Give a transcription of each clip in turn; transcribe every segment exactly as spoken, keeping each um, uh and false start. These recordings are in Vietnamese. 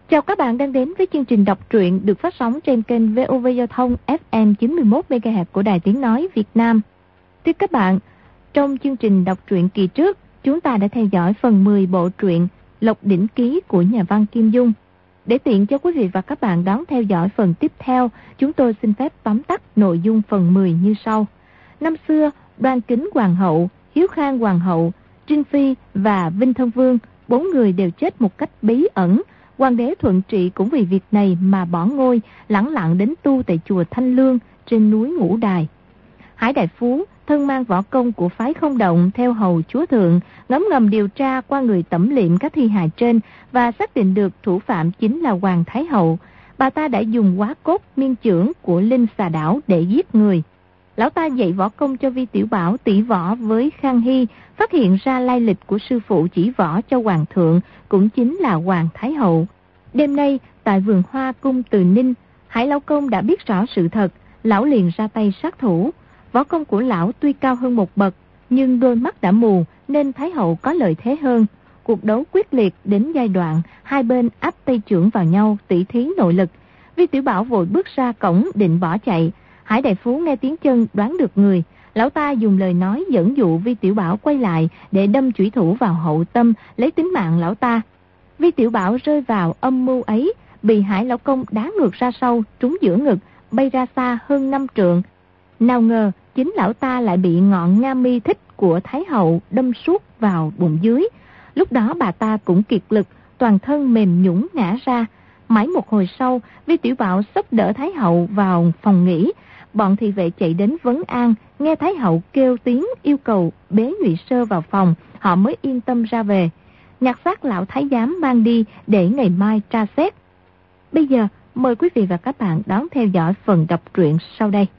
Chào các bạn đang đến với chương trình đọc truyện được phát sóng trên kênh vê o vê Giao thông ép em chín mươi mốt mê ga héc của Đài Tiếng Nói Việt Nam. Thưa các bạn, trong chương trình đọc truyện kỳ trước, chúng ta đã theo dõi phần mười bộ truyện Lộc Đỉnh Ký của nhà văn Kim Dung. Để tiện cho quý vị và các bạn đón theo dõi phần tiếp theo, chúng tôi xin phép tóm tắt nội dung phần mười như sau. Năm xưa, Đoan Kính Hoàng hậu, Hiếu Khang Hoàng hậu, Trinh Phi và Vinh Thân Vương, bốn người đều chết một cách bí ẩn. Hoàng đế Thuận Trị cũng vì việc này mà bỏ ngôi, lẳng lặng đến tu tại chùa Thanh Lương trên núi Ngũ Đài. Hải Đại Phú, thân mang võ công của phái Không Động theo hầu chúa thượng, ngấm ngầm điều tra qua người tẩm liệm các thi hài trên và xác định được thủ phạm chính là Hoàng Thái Hậu. Bà ta đã dùng hóa cốt miên chưởng của Linh Xà Đảo để giết người. Lão ta dạy võ công cho Vi Tiểu Bảo tỷ võ với Khang Hy, phát hiện ra lai lịch của sư phụ chỉ võ cho hoàng thượng, cũng chính là Hoàng Thái Hậu. Đêm nay, tại vườn hoa cung Từ Ninh, Hải Lão Công đã biết rõ sự thật, lão liền ra tay sát thủ. Võ công của lão tuy cao hơn một bậc, nhưng đôi mắt đã mù nên Thái Hậu có lợi thế hơn. Cuộc đấu quyết liệt đến giai đoạn, hai bên áp tay chưởng vào nhau, tỉ thí nội lực. Vi Tiểu Bảo vội bước ra cổng định bỏ chạy. Hải Đại Phú nghe tiếng chân đoán được người, lão ta dùng lời nói dẫn dụ Vi Tiểu Bảo quay lại để đâm chủy thủ vào hậu tâm, lấy tính mạng lão ta. Vi Tiểu Bảo rơi vào âm mưu ấy, bị Hải Lão Công đá ngược ra sau, trúng giữa ngực, bay ra xa hơn năm trượng. Nào ngờ, chính lão ta lại bị ngọn nga mi thích của Thái Hậu đâm suốt vào bụng dưới. Lúc đó bà ta cũng kiệt lực, toàn thân mềm nhũn ngã ra. Mãi một hồi sau, Vi Tiểu Bảo xốc đỡ Thái Hậu vào phòng nghỉ. Bọn thị vệ chạy đến vấn an, nghe Thái Hậu kêu tiếng yêu cầu bế Nhụy Sơ vào phòng, họ mới yên tâm ra về. Nhặt xác lão thái giám mang đi để ngày mai tra xét. Bây giờ, mời quý vị và các bạn đón theo dõi phần đọc truyện sau đây.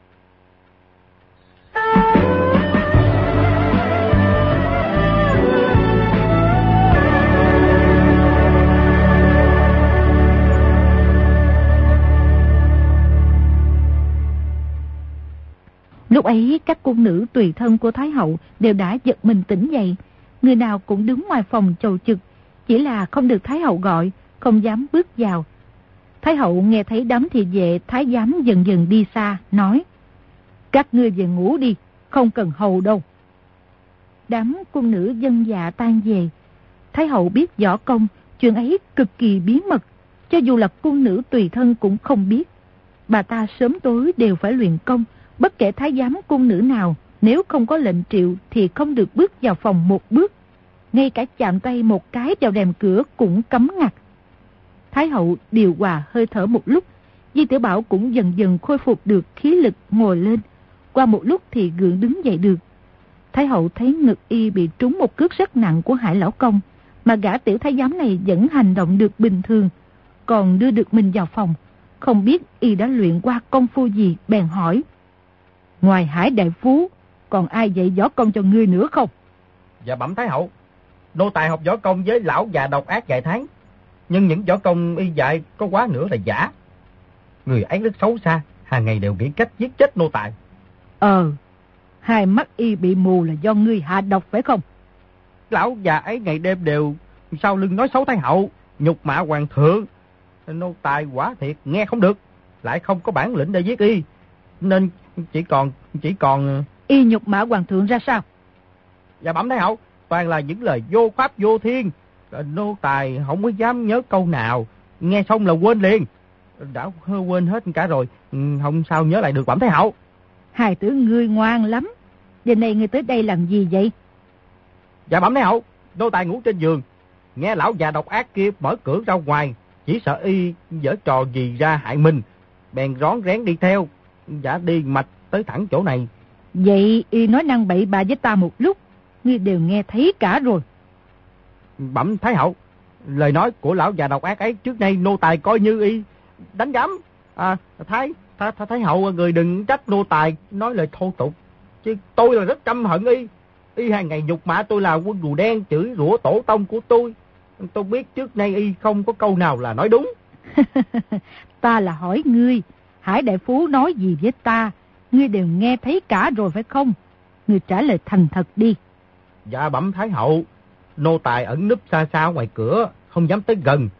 Lúc ấy, các cung nữ tùy thân của Thái Hậu đều đã giật mình tỉnh dậy. Người nào cũng đứng ngoài phòng chầu chực, chỉ là không được Thái Hậu gọi, không dám bước vào. Thái Hậu nghe thấy đám thị vệ thái giám dần dần đi xa, nói: các ngươi về ngủ đi, không cần hầu đâu. Đám cung nữ dân dạ tan về. Thái Hậu biết võ công, chuyện ấy cực kỳ bí mật, cho dù là cung nữ tùy thân cũng không biết. Bà ta sớm tối đều phải luyện công, bất kể thái giám cung nữ nào, nếu không có lệnh triệu thì không được bước vào phòng một bước. Ngay cả chạm tay một cái vào rèm cửa cũng cấm ngặt. Thái Hậu điều hòa hơi thở một lúc, Vi Tiểu Bảo cũng dần dần khôi phục được khí lực ngồi lên. Qua một lúc thì gượng đứng dậy được. Thái Hậu thấy ngực y bị trúng một cước rất nặng của Hải Lão Công, mà gã tiểu thái giám này vẫn hành động được bình thường, còn đưa được mình vào phòng. Không biết y đã luyện qua công phu gì, bèn hỏi: ngoài Hải Đại Phú, còn ai dạy võ công cho ngươi nữa không? Dạ bẩm Thái Hậu, nô tài học võ công với lão già độc ác vài tháng, nhưng những võ công y dạy có quá nữa là giả. Người ấy rất xấu xa, hàng ngày đều nghĩ cách giết chết nô tài. Ờ, hai mắt y bị mù là do ngươi hạ độc phải không? Lão già ấy ngày đêm đều sau lưng nói xấu Thái Hậu, nhục mạ hoàng thượng. Nô tài quả thiệt nghe không được, lại không có bản lĩnh để giết y, nên chỉ còn chỉ còn Y nhục mạ hoàng thượng ra sao? Dạ bẩm Thái Hậu, toàn là những lời vô pháp vô thiên, nô tài không có dám nhớ câu nào, nghe xong là quên liền. Đã quên hết cả rồi, không sao nhớ lại được bẩm Thái Hậu. Hài tử ngươi ngoan lắm. Giờ này ngươi tới đây làm gì vậy? Dạ bẩm Thái Hậu, nô tài ngủ trên giường, nghe lão già độc ác kia mở cửa ra ngoài, chỉ sợ y giở trò gì ra hại mình, bèn rón rén đi theo, đã đi mạch tới thẳng chỗ này. Vậy y nói năng bậy bạ với ta một lúc, ngươi đều nghe thấy cả rồi. Bẩm Thái Hậu, lời nói của lão già độc ác ấy trước nay nô tài coi như y đánh giám. À, Thái, thái, thái, thái Hậu người đừng trách nô tài nói lời thô tục, chứ tôi là rất căm hận y. Y hàng ngày nhục mạ tôi là quân rùa đen, chửi rủa tổ tông của tôi. Tôi biết trước nay y không có câu nào là nói đúng. Ta là hỏi ngươi, Hải Đại Phú nói gì với ta, ngươi đều nghe thấy cả rồi phải không? Ngươi trả lời thành thật đi. Dạ bẩm Thái Hậu, nô tài ẩn núp xa xa ngoài cửa, không dám tới gần.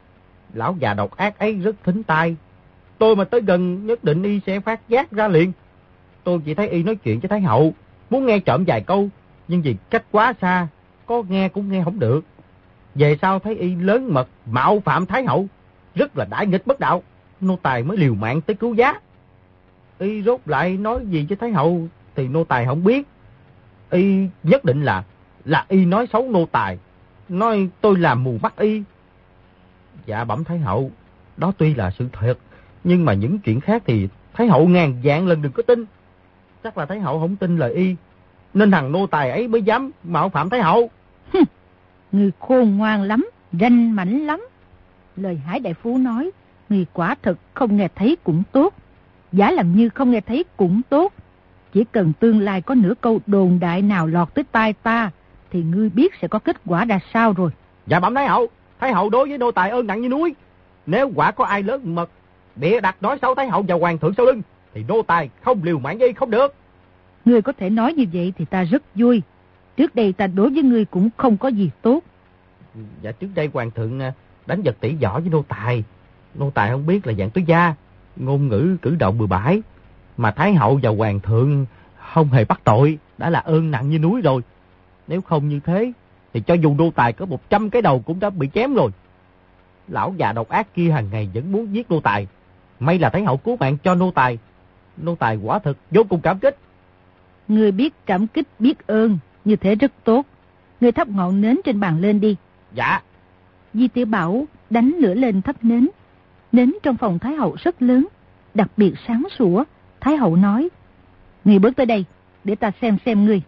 Lão già độc ác ấy rất thính tai. Tôi mà tới gần nhất định y sẽ phát giác ra liền. Tôi chỉ thấy y nói chuyện với Thái hậu, muốn nghe trộm vài câu, nhưng vì cách quá xa, có nghe cũng nghe không được. Về sau thấy y lớn mật mạo phạm Thái hậu, rất là đại nghịch bất đạo, nô tài mới liều mạng tới cứu giá. Y rốt lại nói gì với Thái hậu thì nô tài không biết. Y nhất định là là y nói xấu nô tài, nói tôi làm mù mắt y. Dạ bẩm Thái hậu, đó tuy là sự thật, nhưng mà những chuyện khác thì Thái hậu ngàn vạn lần đừng có tin. Chắc là Thái hậu không tin lời y, nên thằng nô tài ấy mới dám mạo phạm Thái hậu. Người khôn ngoan lắm, ranh mãnh lắm. Lời Hải đại phu nói, người quả thực không nghe thấy cũng tốt, giả làm như không nghe thấy cũng tốt. Chỉ cần tương lai có nửa câu đồn đại nào lọt tới tai ta, thì ngươi biết sẽ có kết quả ra sao rồi. Dạ bẩm Thái hậu, Thái hậu đối với nô tài ơn nặng như núi. Nếu quả có ai lớn mật bịa đặt nói xấu Thái hậu và hoàng thượng sau lưng, thì nô tài không liều mạng với không được. Ngươi có thể nói như vậy thì ta rất vui. Trước đây ta đối với ngươi cũng không có gì tốt. Dạ trước đây hoàng thượng đánh giật tỷ võ với nô tài. Nô tài không biết là dạng tứ gia, ngôn ngữ cử động bừa bãi, mà Thái hậu và hoàng thượng không hề bắt tội, đã là ơn nặng như núi rồi. Nếu không như thế thì cho dù nô tài có một trăm cái đầu cũng đã bị chém rồi. Lão già độc ác kia hàng ngày vẫn muốn giết nô tài. May là Thái hậu cứu mạng cho nô tài. Nô tài quả thực vô cùng cảm kích. Ngươi biết cảm kích biết ơn, như thế rất tốt. Ngươi thắp ngọn nến trên bàn lên đi. Dạ. Di Tiểu Bảo đánh lửa lên thắp nến. Nến trong phòng Thái hậu rất lớn, đặc biệt sáng sủa. Thái hậu nói, ngươi bước tới đây để ta xem xem ngươi.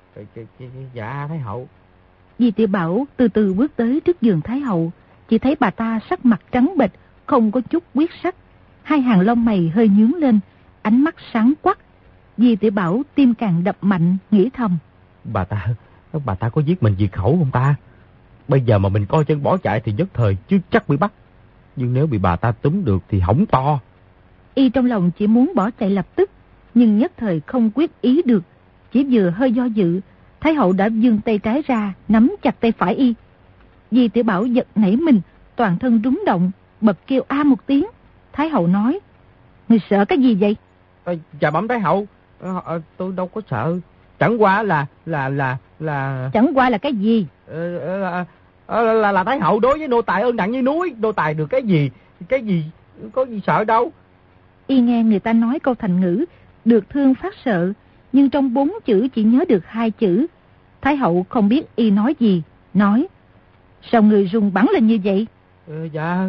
Dạ Thái hậu. Di Tiểu Bảo từ từ bước tới trước giường Thái hậu. Chỉ thấy bà ta sắc mặt trắng bệch, không có chút huyết sắc, hai hàng lông mày hơi nhướng lên, ánh mắt sáng quắc. Di Tiểu Bảo tim càng đập mạnh, nghĩ thầm, Bà ta, bà ta có giết mình diệt khẩu không ta? Bây giờ mà mình coi chân bỏ chạy thì nhất thời chứ chắc bị bắt. Nhưng nếu bị bà ta túm được thì hỏng to. Y trong lòng chỉ muốn bỏ chạy lập tức, nhưng nhất thời không quyết ý được. Chỉ vừa hơi do dự, Thái hậu đã giương tay trái ra, nắm chặt tay phải Y. Di Tiểu Bảo giật nảy mình, toàn thân rúng động, bật kêu a một tiếng. Thái hậu nói, ngươi sợ cái gì vậy? À, dạ bẩm Thái hậu, à, à, tôi đâu có sợ. Chẳng qua là là là là Chẳng qua là cái gì? À, à, à, là là Thái hậu đối với nô tài ơn nặng như núi. Nô tài được cái gì, cái gì, có gì sợ đâu. Y nghe người ta nói câu thành ngữ, được thương phát sợ, nhưng trong bốn chữ chỉ nhớ được hai chữ. Thái hậu không biết Y nói gì, nói, sao người run bắn lên như vậy? À, dạ,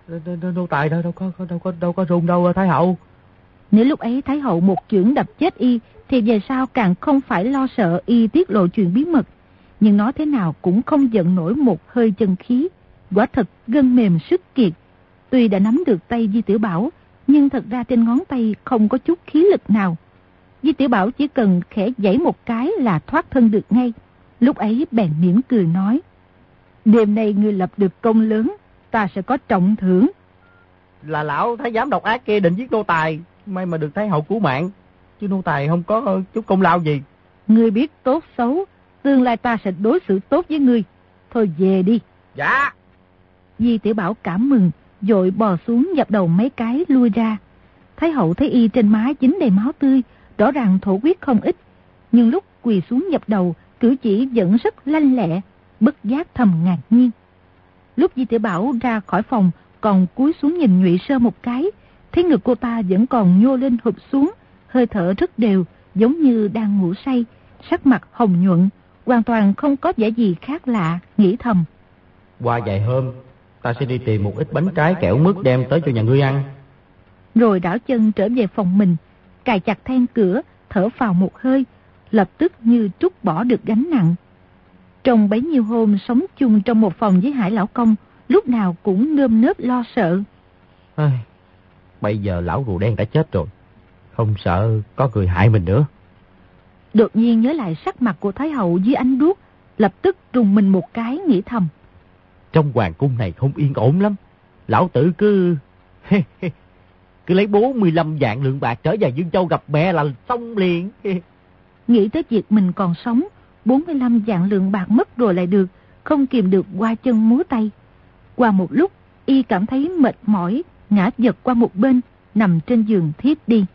nô tài đâu, đâu có đâu có đâu có run đâu Thái hậu. Nếu lúc ấy Thái hậu một chưởng đập chết Y, thì về sau càng không phải lo sợ Y tiết lộ chuyện bí mật. Nhưng nói thế nào cũng không giận nổi một hơi chân khí, quả thật gân mềm sức kiệt. Tuy đã nắm được tay Di Tiểu Bảo, nhưng thật ra trên ngón tay không có chút khí lực nào. Di Tiểu Bảo chỉ cần khẽ giãy một cái là thoát thân được ngay. Lúc ấy bèn mỉm cười nói, đêm nay ngươi lập được công lớn, ta sẽ có trọng thưởng. Là lão thái giám độc ác kia định giết nô tài, may mà được Thái hậu cứu mạng, chứ nô tài không có chút công lao gì. Ngươi biết tốt xấu, tương lai ta sẽ đối xử tốt với ngươi. Thôi về đi. Dạ. Di Tiểu Bảo cảm mừng, vội bò xuống dập đầu mấy cái lui ra. Thái hậu thấy Y trên má dính đầy máu tươi, rõ ràng thổ huyết không ít, nhưng lúc quỳ xuống dập đầu, cử chỉ vẫn rất lanh lẹ, bất giác thầm ngạc nhiên. Lúc Di Tiểu Bảo ra khỏi phòng, còn cúi xuống nhìn Nhụy Sơ một cái, thấy ngực cô ta vẫn còn nhô lên hụp xuống, hơi thở rất đều, giống như đang ngủ say, sắc mặt hồng nhuận, hoàn toàn không có vẻ gì khác lạ, nghĩ thầm. Qua vài hôm, ta sẽ đi tìm một ít bánh trái kẹo mứt đem tới cho nhà ngươi ăn. Rồi đảo chân trở về phòng mình, cài chặt then cửa, thở phào một hơi, lập tức như trút bỏ được gánh nặng. Trong bấy nhiêu hôm sống chung trong một phòng với Hải lão công, lúc nào cũng nơm nớp lo sợ. Ai, bây giờ lão rùa đen đã chết rồi, không sợ có người hại mình nữa. Đột nhiên nhớ lại sắc mặt của Thái hậu dưới ánh đuốc, lập tức rùng mình một cái, nghĩ thầm. Trong hoàng cung này không yên ổn lắm. Lão tử cứ cứ lấy bốn mươi lăm vạn lượng bạc trở về Dương Châu gặp mẹ là xong liền. Nghĩ tới việc mình còn sống, bốn mươi lăm vạn lượng bạc mất rồi lại được, không kìm được qua chân múa tay. Qua một lúc, Y cảm thấy mệt mỏi, ngã giật qua một bên, nằm trên giường thiếp đi.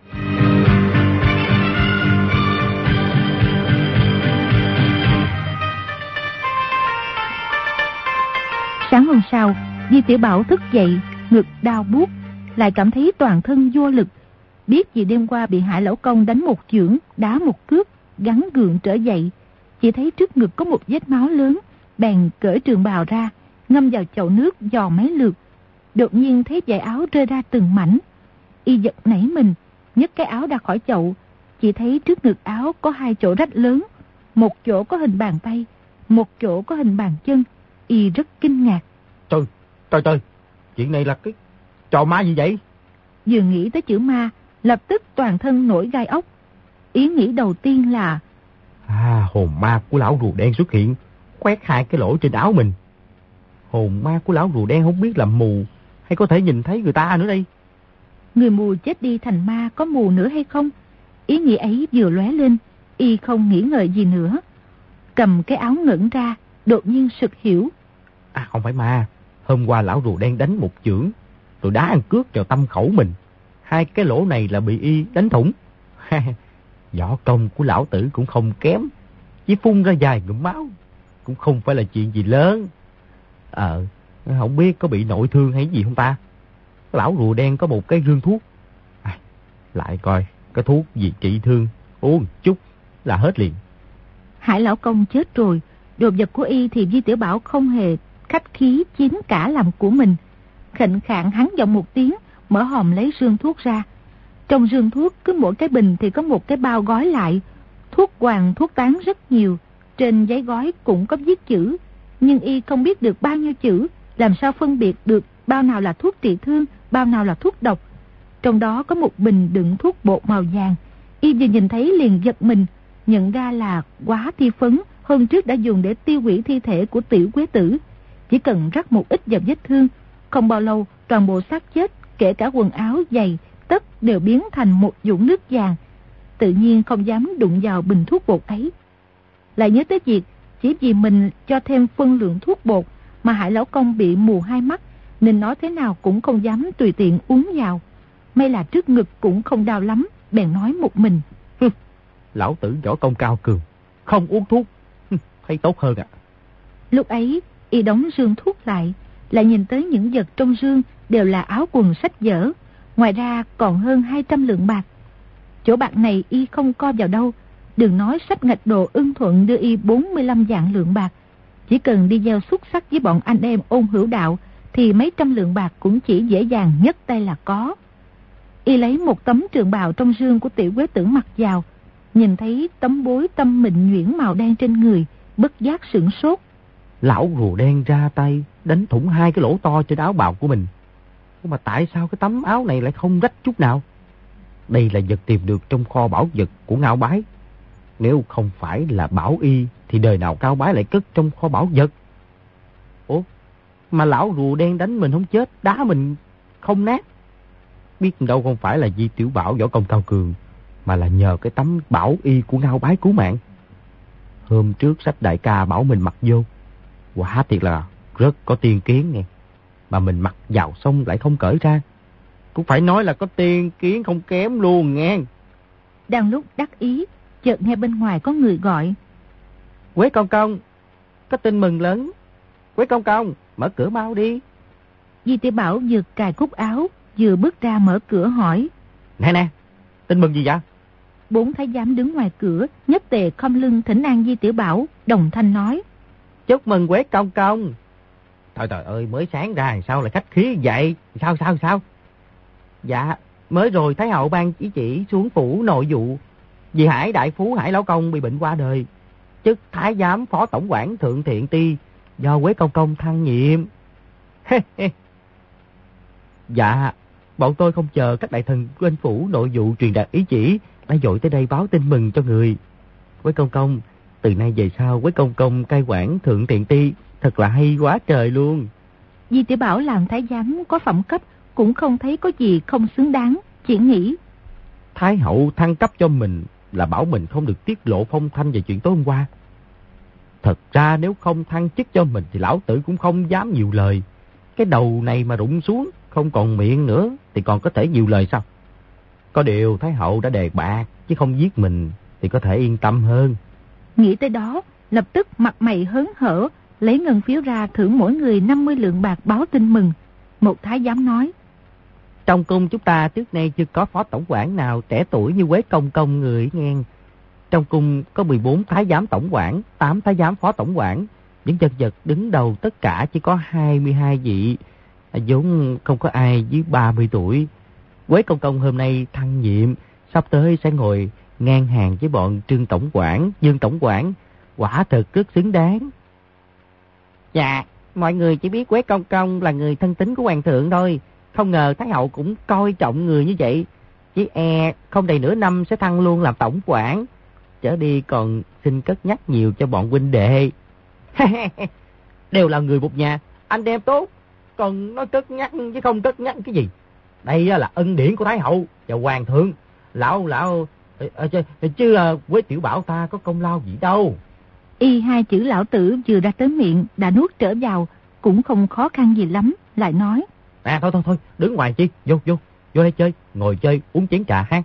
Sáng hôm sau, Di Tiểu Bảo thức dậy, ngực đau buốt, lại cảm thấy toàn thân vô lực. Biết vì đêm qua bị Hải Lão Công đánh một chưởng, đá một cước, gắng gượng trở dậy. Chỉ thấy trước ngực có một vết máu lớn, bèn cởi trường bào ra, ngâm vào chậu nước dò mấy lượt. Đột nhiên thấy dải áo rơi ra từng mảnh. Y giật nảy mình, nhấc cái áo ra khỏi chậu. Chỉ thấy trước ngực áo có hai chỗ rách lớn, một chỗ có hình bàn tay, một chỗ có hình bàn chân. Y rất kinh ngạc. Trời, trời trời, chuyện này là cái trò ma gì vậy? Vừa nghĩ tới chữ ma, lập tức toàn thân nổi gai ốc. Ý nghĩ đầu tiên là À, hồn ma của lão rùa đen xuất hiện, khoét hai cái lỗ trên áo mình. Hồn ma của lão rùa đen không biết là mù hay có thể nhìn thấy người ta nữa đây. Người mù chết đi thành ma có mù nữa hay không? Ý nghĩ ấy vừa lóe lên, Y không nghĩ ngợi gì nữa. Cầm cái áo ngẩng ra, đột nhiên sực hiểu. À, không phải ma. Hôm qua lão rùa đen đánh một chưởng, rồi đá ăn cước vào tâm khẩu mình. Hai cái lỗ này là bị Y đánh thủng. Võ công của lão tử cũng không kém, chỉ phun ra vài ngụm máu, cũng không phải là chuyện gì lớn. Ờ, không biết có bị nội thương hay gì không ta? Lão rùa đen có một cái rương thuốc. À, lại coi cái thuốc gì trị thương, uống chút là hết liền. Hải Lão Công chết rồi, đồ vật của Y thì Di Tiểu Bảo không hề khách khí chiếm cả làm của mình. Khệnh khạng hắn giọng một tiếng, mở hòm lấy rương thuốc ra. Trong rương thuốc cứ mỗi cái bình thì có một cái bao gói lại. Thuốc hoàng, thuốc tán rất nhiều. Trên giấy gói cũng có viết chữ, nhưng Y không biết được bao nhiêu chữ, làm sao phân biệt được bao nào là thuốc trị thương, bao nào là thuốc độc. Trong đó có một bình đựng thuốc bột màu vàng. Y vừa nhìn thấy liền giật mình, nhận ra là hóa thi phấn hôm trước đã dùng để tiêu hủy thi thể của Tiểu Quế Tử. Chỉ cần rắc một ít vào vết thương, không bao lâu toàn bộ xác chết, kể cả quần áo, giày, tất đều biến thành một vũng nước vàng. Tự nhiên không dám đụng vào bình thuốc bột ấy. Lại nhớ tới việc chỉ vì mình cho thêm phân lượng thuốc bột mà Hải Lão Công bị mù hai mắt, nên nói thế nào cũng không dám tùy tiện uống vào. May là trước ngực cũng không đau lắm, bèn nói một mình. Lão tử võ công cao cường, không uống thuốc, thấy tốt hơn ạ. À. Lúc ấy, Y đóng rương thuốc lại, lại nhìn tới những vật trong rương đều là áo quần sách vở. Ngoài ra còn hơn hai trăm lượng bạc. Chỗ bạc này Y không co vào đâu. Đừng nói sách ngạch đồ ưng thuận đưa Y bốn mươi lăm vạn lượng bạc. Chỉ cần đi gieo xuất sắc với bọn anh em ôn hữu đạo thì mấy trăm lượng bạc cũng chỉ dễ dàng nhất tay là có. Y lấy một tấm trường bào trong rương của Tiểu Quế Tử mặc vào, nhìn thấy tấm bối tâm mịn nhuyễn màu đen trên người, bất giác sửng sốt. Lão rùa đen ra tay đánh thủng hai cái lỗ to trên áo bào của mình. Mà tại sao cái tấm áo này lại không rách chút nào? Đây là vật tìm được trong kho bảo vật của Ngao Bái. Nếu không phải là bảo y thì đời nào Ngao Bái lại cất trong kho bảo vật? Ủa, mà lão rùa đen đánh mình không chết, đá mình không nát. Biết đâu không phải là Di Tiểu Bảo võ công cao cường, mà là nhờ cái tấm bảo y của Ngao Bái cứu mạng. Hôm trước sách đại ca bảo mình mặc vô, quả thiệt là rất có tiên kiến nghe. Mà mình mặc vào xong lại không cởi ra, cũng phải nói là có tiên kiến không kém luôn nghe. Đang lúc đắc ý, chợt nghe bên ngoài có người gọi. Quế công công, có tin mừng lớn. Quế công công, mở cửa mau đi. Di Tiểu Bảo vừa cài cúc áo, vừa bước ra mở cửa hỏi. Nè nè, tin mừng gì vậy? Bốn thái giám đứng ngoài cửa, nhất tề khom lưng thỉnh an Di Tiểu Bảo, đồng thanh nói. Chúc mừng Quế công công. Trời trời ơi, mới sáng ra sao lại khách khí vậy? Sao sao sao? Dạ, mới rồi Thái hậu ban chỉ chỉ xuống phủ nội vụ. Vì Hải đại phú Hải Lão Công bị bệnh qua đời, chức thái giám phó tổng quản thượng thiện ti do Quế công công thăng nhiệm. Dạ, bọn tôi không chờ các đại thần bên phủ nội vụ truyền đạt ý chỉ, đã dội tới đây báo tin mừng cho người. Quế công công, từ nay về sau Quế công công cai quản thượng thiện ti, thật là hay quá trời luôn. Di Tiểu Bảo làm thái giám có phẩm cấp, cũng không thấy có gì không xứng đáng, chỉ nghĩ. Thái hậu thăng cấp cho mình là bảo mình không được tiết lộ phong thanh về chuyện tối hôm qua. Thật ra nếu không thăng chức cho mình thì lão tử cũng không dám nhiều lời. Cái đầu này mà rụng xuống, không còn miệng nữa, thì còn có thể nhiều lời sao? Có điều Thái hậu đã đề bạc, chứ không giết mình, thì có thể yên tâm hơn. Nghĩ tới đó, lập tức mặt mày hớn hở, lấy ngân phiếu ra thưởng mỗi người năm mươi lượng bạc báo tin mừng. Một thái giám nói: Trong cung chúng ta trước nay chưa có phó tổng quản nào trẻ tuổi như Quế Công Công người nghe. Trong cung có mười bốn thái giám tổng quản, tám thái giám phó tổng quản. Những nhân vật đứng đầu tất cả chỉ có hai mươi hai vị, vốn không có ai dưới ba mươi tuổi. Quế Công Công hôm nay thăng nhiệm, sắp tới sẽ ngồi ngang hàng với bọn Trương tổng quản, Dương tổng quản, quả thật rất xứng đáng. Dạ, mọi người chỉ biết Quế Công Công là người thân tín của hoàng thượng thôi, không ngờ Thái hậu cũng coi trọng người như vậy. Chỉ e không đầy nửa năm sẽ thăng luôn làm tổng quản, trở đi còn xin cất nhắc nhiều cho bọn huynh đệ. Đều là người một nhà, anh em tốt, còn nói cất nhắc chứ không cất nhắc cái gì. Đây là ân điển của Thái hậu và hoàng thượng. Lão lão chứ, chứ Quế tiểu bảo ta có công lao gì đâu. Y hai chữ lão tử vừa ra tới miệng đã nuốt trở vào, cũng không khó khăn gì lắm, lại nói: À thôi thôi thôi, đứng ngoài chi, vô vô, vô đây chơi, ngồi chơi, uống chén trà ha.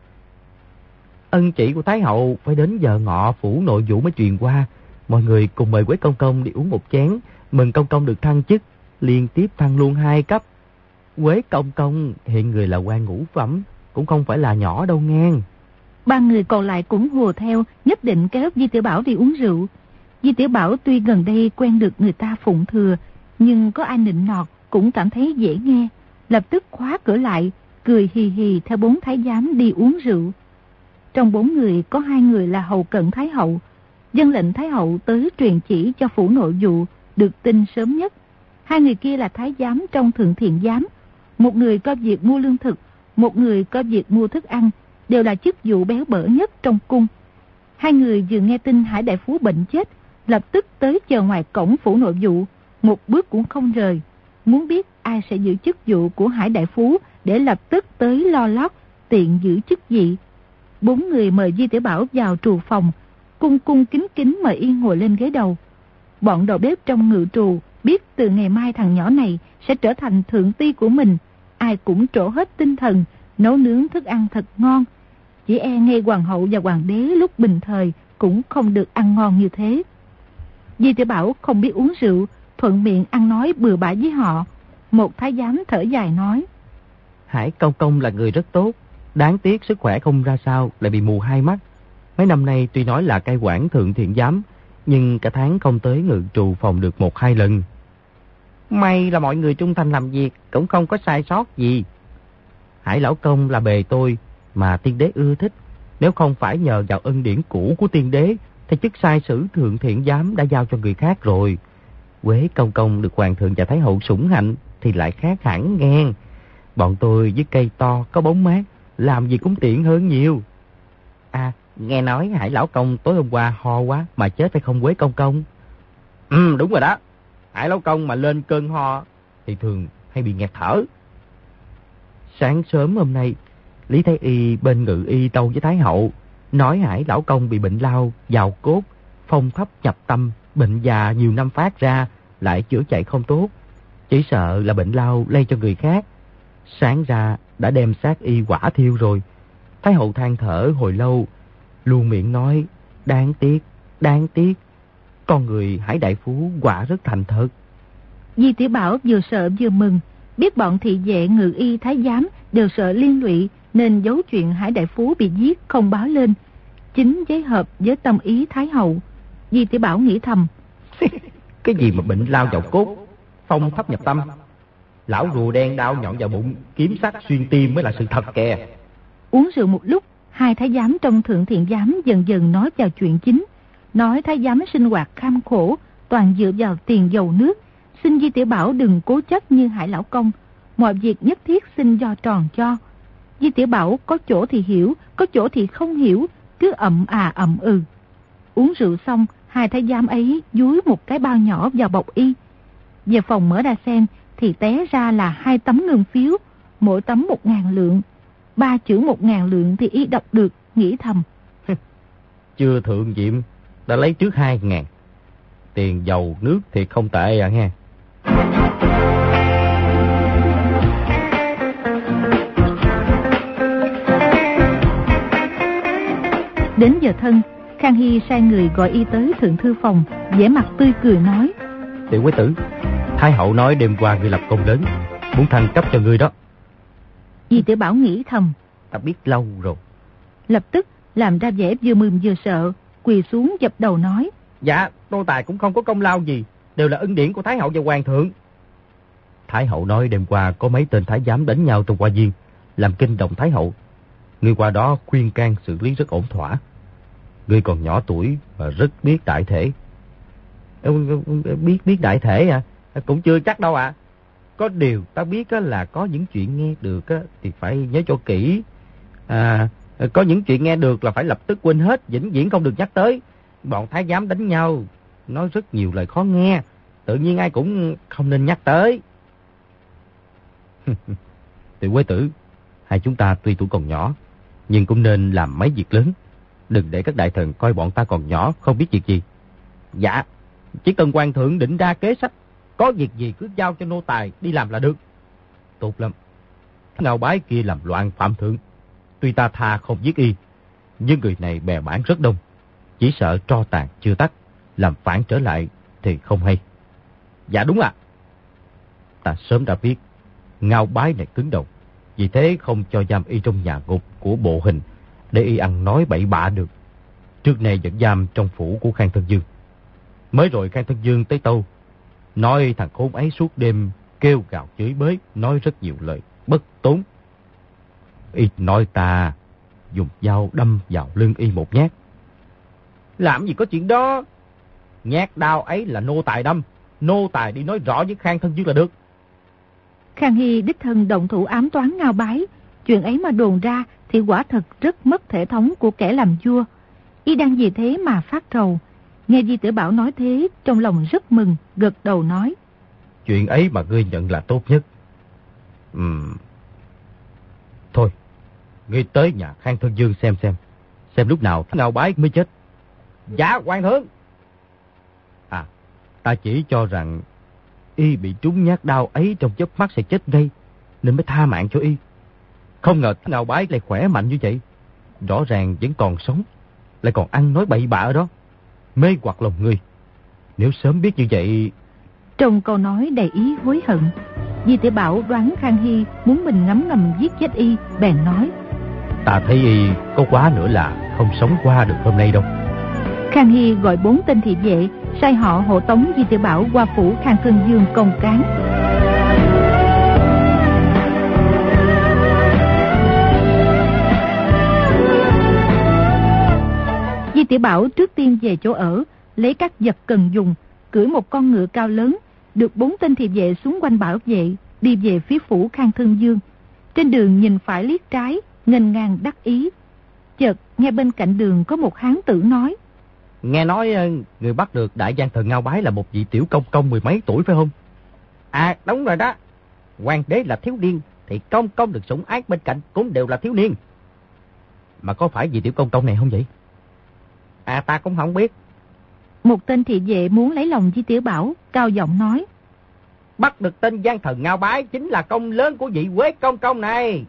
Ân chỉ của Thái hậu phải đến giờ ngọ phủ nội vụ mới truyền qua. Mọi người cùng mời Quế Công Công đi uống một chén, mừng Công Công được thăng chức, liên tiếp thăng luôn hai cấp. Quế Công Công hiện người là quan ngũ phẩm, cũng không phải là nhỏ đâu ngang. Ba người còn lại cũng hùa theo, nhất định kéo Di Tiểu Bảo đi uống rượu. Di Tiểu Bảo tuy gần đây quen được người ta phụng thừa, nhưng có ai nịnh nọt cũng cảm thấy dễ nghe, lập tức khóa cửa lại, cười hì hì theo bốn thái giám đi uống rượu. Trong bốn người có hai người là hầu cận Thái hậu, dân lệnh Thái hậu tới truyền chỉ cho phủ nội vụ, được tin sớm nhất. Hai người kia là thái giám trong Thượng Thiện giám, một người có việc mua lương thực, một người có việc mua thức ăn, đều là chức vụ béo bở nhất trong cung. Hai người vừa nghe tin Hải đại phú bệnh chết, lập tức tới chờ ngoài cổng phủ nội vụ, một bước cũng không rời, muốn biết ai sẽ giữ chức vụ của Hải đại phú để lập tức tới lo lót tiện giữ chức vị. Bốn người mời Di Tiểu Bảo vào trù phòng, cung cung kính kính mời y ngồi lên ghế đầu. Bọn đầu bếp trong ngự trù biết từ ngày mai thằng nhỏ này sẽ trở thành thượng ti của mình, ai cũng trổ hết tinh thần nấu nướng thức ăn thật ngon. Chỉ e ngay hoàng hậu và hoàng đế lúc bình thời cũng không được ăn ngon như thế. Di Tiểu Bảo không biết uống rượu, thuận miệng ăn nói bừa bãi với họ. Một thái giám thở dài nói: Hải Công Công là người rất tốt, đáng tiếc sức khỏe không ra sao, lại bị mù hai mắt. Mấy năm nay tuy nói là cai quản Thượng Thiện giám, nhưng cả tháng không tới ngự trù phòng được một hai lần. May là mọi người trung thành làm việc, cũng không có sai sót gì. Hải lão công là bề tôi mà tiên đế ưa thích, nếu không phải nhờ vào ân điển cũ của tiên đế thì chức sai sử Thượng Thiện giám đã giao cho người khác rồi. Quế Công Công được hoàng thượng và thái hậu sủng hạnh thì lại khác hẳn ngang. Bọn tôi với cây to có bóng mát, làm gì cũng tiện hơn nhiều. À, nghe nói Hải lão công tối hôm qua ho quá mà chết phải không Quế Công Công? Ừ, đúng rồi đó. Hải lão công mà lên cơn ho thì thường hay bị nghẹt thở. Sáng sớm hôm nay, Lý Thái Y bên ngự y tâu với Thái hậu, nói Hải lão công bị bệnh lao, vào cốt, phong thấp nhập tâm, bệnh già nhiều năm phát ra, lại chữa chạy không tốt. Chỉ sợ là bệnh lao lây cho người khác. Sáng ra đã đem xác y quả thiêu rồi. Thái hậu than thở hồi lâu, luôn miệng nói: đáng tiếc, đáng tiếc. Con người Hải đại phú quả rất thành thật. Di Tiểu Bảo vừa sợ vừa mừng, biết bọn thị vệ ngự y thái giám đều sợ liên lụy, nên giấu chuyện Hải đại phú bị giết không báo lên, chính giấy hợp với tâm ý Thái hậu. Di Tiểu Bảo nghĩ thầm: cái gì mà bệnh lao vào cốt, phong thấp nhập tâm, lão rùa đen đao nhọn vào bụng, kiếm sắc xuyên tim mới là sự thật kìa. Uống rượu một lúc, hai thái giám trong Thượng Thiện giám dần dần nói vào chuyện chính, nói thái giám sinh hoạt kham khổ, toàn dựa vào tiền dầu nước, xin Di Tiểu Bảo đừng cố chấp như Hải lão công, mọi việc nhất thiết xin do tròn cho. Di Tiểu Bảo có chỗ thì hiểu, có chỗ thì không hiểu, cứ ậm à ậm ừ. Uống rượu xong, hai thái giám ấy dúi một cái bao nhỏ vào bọc y. Về phòng mở ra xem thì té ra là hai tấm ngân phiếu, mỗi tấm một ngàn lượng. Ba chữ một ngàn lượng thì y đọc được, nghĩ thầm: chưa thượng diệm đã lấy trước hai ngàn, tiền dầu nước thì không tệ à nghe. Đến giờ thân, Khang Hy sai người gọi y tới thượng thư phòng, vẻ mặt tươi cười nói: Tiểu quế tử, Thái hậu nói đêm qua ngươi lập công lớn, muốn thăng cấp cho ngươi đó. Di Tiểu Bảo nghĩ thầm: Ta biết lâu rồi. Lập tức làm ra vẻ vừa mừng vừa sợ, quỳ xuống dập đầu nói: Dạ, nô tài cũng không có công lao gì, đều là ân điển của Thái hậu và hoàng thượng. Thái hậu nói đêm qua có mấy tên thái giám đánh nhau trong hoa viên, làm kinh động Thái hậu. Ngươi qua đó khuyên can xử lý rất ổn thỏa. Ngươi còn nhỏ tuổi mà rất biết đại thể. Biết biết đại thể à? Cũng chưa chắc đâu ạ. À. Có điều ta biết là có những chuyện nghe được thì phải nhớ cho kỹ. À, có những chuyện nghe được là phải lập tức quên hết, vĩnh viễn không được nhắc tới. Bọn thái giám đánh nhau, nói rất nhiều lời khó nghe, tự nhiên ai cũng không nên nhắc tới. Tiểu quế tử, hai chúng ta tuy tuổi còn nhỏ, nhưng cũng nên làm mấy việc lớn. Đừng để các đại thần coi bọn ta còn nhỏ, không biết việc gì. Dạ, chỉ cần hoàng thượng định ra kế sách, có việc gì cứ giao cho nô tài đi làm là được. Tốt lắm. Ngao Bái kia làm loạn phạm thượng, tuy ta tha không giết y, nhưng người này bè mảng rất đông, chỉ sợ tro tàn chưa tắt, làm phản trở lại thì không hay. Dạ đúng ạ. À. Ta sớm đã biết Ngao Bái này cứng đầu, vì thế không cho giam y trong nhà ngục của bộ hình để y ăn nói bậy bạ được. Trước này vẫn giam trong phủ của Khang Thân Dương. Mới rồi Khang Thân Dương tới tâu, nói thằng khốn ấy suốt đêm kêu gào chửi bới, nói rất nhiều lời bất tốn. Y nói ta dùng dao đâm vào lưng y một nhát. Làm gì có chuyện đó. Nhát đao ấy là nô tài đâm, nô tài đi nói rõ với Khang Thân Dương là được. Khang Hy đích thân động thủ ám toán Ngao Bái, chuyện ấy mà đồn ra thì quả thật rất mất thể thống của kẻ làm vua. Y đang vì thế mà phát rầu. Nghe Di Tiểu Bảo nói thế, trong lòng rất mừng, gật đầu nói: Chuyện ấy mà ngươi nhận là tốt nhất. Ừm. Thôi, ngươi tới nhà Khang Thân Dương xem xem, xem lúc nào Ngao Bái mới chết. Dạ, hoàng thượng. À, ta chỉ cho rằng y bị trúng nhát đao ấy trong chớp mắt sẽ chết ngay, nên mới tha mạng cho y. Không ngờ Ngao Bái lại khỏe mạnh như vậy, rõ ràng vẫn còn sống, lại còn ăn nói bậy bạ ở đó, mê hoặc lòng người. Nếu sớm biết như vậy... Trong câu nói đầy ý hối hận, Di Tiểu Bảo đoán Khang Hy muốn mình ngấm ngầm giết chết y, bèn nói: Ta thấy y có quá nữa là không sống qua được hôm nay đâu. Khang Hy gọi bốn tên thị vệ, sai họ hộ tống Di Tiểu Bảo qua phủ Khang Thân Dương công cán. Di Tiểu Bảo trước tiên về chỗ ở, lấy các vật cần dùng, cưỡi một con ngựa cao lớn, được bốn tên thị vệ xuống quanh bảo vệ, đi về phía phủ Khang Thân Dương. Trên đường nhìn phải liếc trái, nghênh ngang đắc ý. Chợt nghe bên cạnh đường có một hán tử nói: Nghe nói người bắt được đại gian thần Ngao Bái là một vị tiểu công công mười mấy tuổi phải không? À đúng rồi đó. Hoàng đế là thiếu niên thì công công được sủng ái bên cạnh cũng đều là thiếu niên. Mà có phải vị tiểu công công này không vậy? À ta cũng không biết. Một tên thị vệ muốn lấy lòng Di Tiểu Bảo, cao giọng nói: Bắt được tên gian thần Ngao Bái chính là công lớn của vị Quế công công này.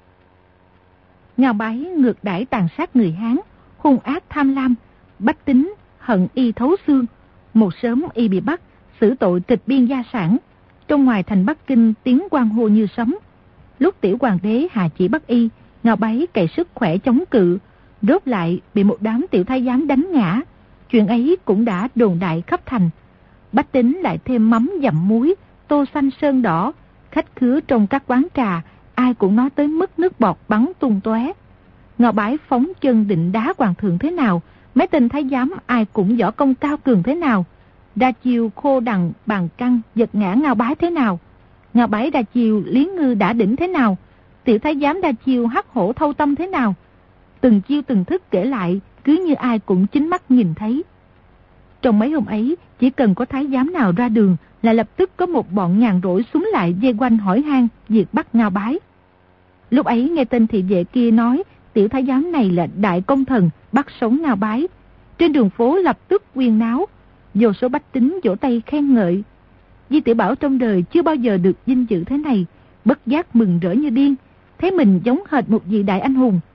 Ngao Bái ngược đãi tàn sát người Hán, hung ác tham lam, bách tính hận y thấu xương. Một sớm y bị bắt, xử tội tịch biên gia sản. Trong ngoài thành Bắc Kinh tiếng hoan hô như sấm. Lúc tiểu hoàng đế hạ chỉ bắt y, Ngao Bái cậy sức khỏe chống cự, rốt lại bị một đám tiểu thái giám đánh ngã. Chuyện ấy cũng đã đồn đại khắp thành. Bách tính lại thêm mắm dặm muối, tô xanh sơn đỏ, khách khứa trong các quán trà, ai cũng nói tới mức nước bọt bắn tung tóe. Ngao Bái phóng chân định đá hoàng thượng thế nào, mấy tên thái giám ai cũng võ công cao cường thế nào, đa chiêu khô đằng bàn căng giật ngã Ngao Bái thế nào, Ngao Bái đa chiêu lý ngư đã đỉnh thế nào, tiểu thái giám đa chiêu hắc hổ thâu tâm thế nào. Từng chiêu từng thức kể lại, cứ như ai cũng chính mắt nhìn thấy. Trong mấy hôm ấy, chỉ cần có thái giám nào ra đường là lập tức có một bọn nhàn rỗi xuống lại vây quanh hỏi han việc bắt Ngao Bái. Lúc ấy nghe tên thị vệ kia nói tiểu thái giám này là đại công thần bắt sống Ngao Bái, trên đường phố lập tức huyên náo, vô số bách tính vỗ tay khen ngợi. Di Tiểu Bảo trong đời chưa bao giờ được vinh dự thế này, bất giác mừng rỡ như điên, thấy mình giống hệt một vị đại anh hùng.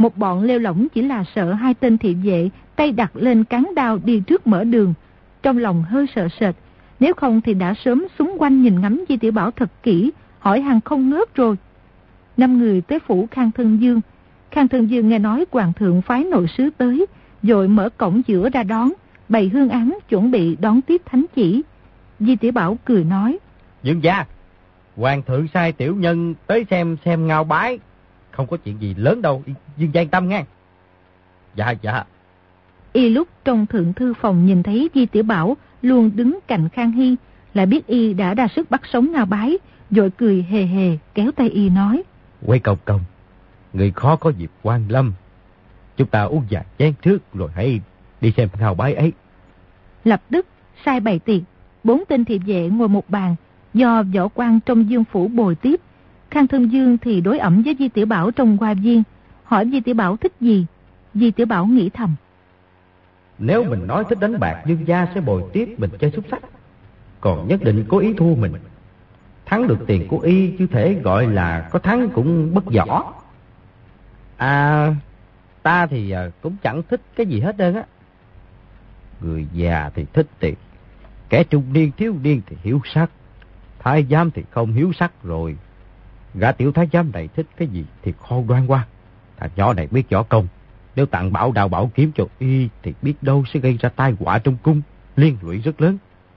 Một bọn lêu lỏng chỉ là sợ hai tên thị vệ tay đặt lên cán đao đi trước mở đường, trong lòng hơi sợ sệt. Nếu không thì đã sớm xung quanh nhìn ngắm Di Tiểu Bảo thật kỹ, hỏi hàng không ngớt rồi. Năm người tới phủ Khang Thân Dương. Khang Thân Dương nghe nói hoàng thượng phái nội sứ tới, rồi mở cổng giữa ra đón, bày hương án chuẩn bị đón tiếp thánh chỉ. Di Tiểu Bảo cười nói: Dương gia, hoàng thượng sai tiểu nhân tới xem xem ngao bái, không có chuyện gì lớn đâu, Dương gia yên tâm nghe. Dạ dạ. Y lúc trong thượng thư phòng nhìn thấy Di Tiểu Bảo luôn đứng cạnh Khang Hy, lại biết y đã ra sức bắt sống ngao bái, rồi cười hề hề kéo tay y nói: Quay công công, người khó có dịp quan lâm, chúng ta uống vài chén trước rồi hãy đi xem ngao bái ấy. Lập tức sai bày tiệc, bốn tên thị vệ ngồi một bàn, do võ quan trong Dương phủ bồi tiếp. Khang Thân Dương thì đối ẩm với Di Tiểu Bảo trong hoa viên, hỏi Di Tiểu Bảo thích gì. Di Tiểu Bảo nghĩ thầm: Nếu mình nói thích đánh bạc, Dương gia sẽ bồi tiếp mình chơi xúc sắc, còn nhất định cố ý thua mình. Thắng được tiền của y chứ thể gọi là có thắng cũng bất võ. À, ta thì cũng chẳng thích cái gì hết trơn á. Người già thì thích tiền, kẻ trung niên thiếu niên thì hiếu sắc, thái giám thì không hiếu sắc rồi. Gã tiểu thái giám này thích cái gì thì khôn đoan qua. Thằng nhỏ này biết võ công, nếu tặng bảo đao bảo kiếm cho y thì biết đâu sẽ gây ra tai họa trong cung, liên lụy rất lớn.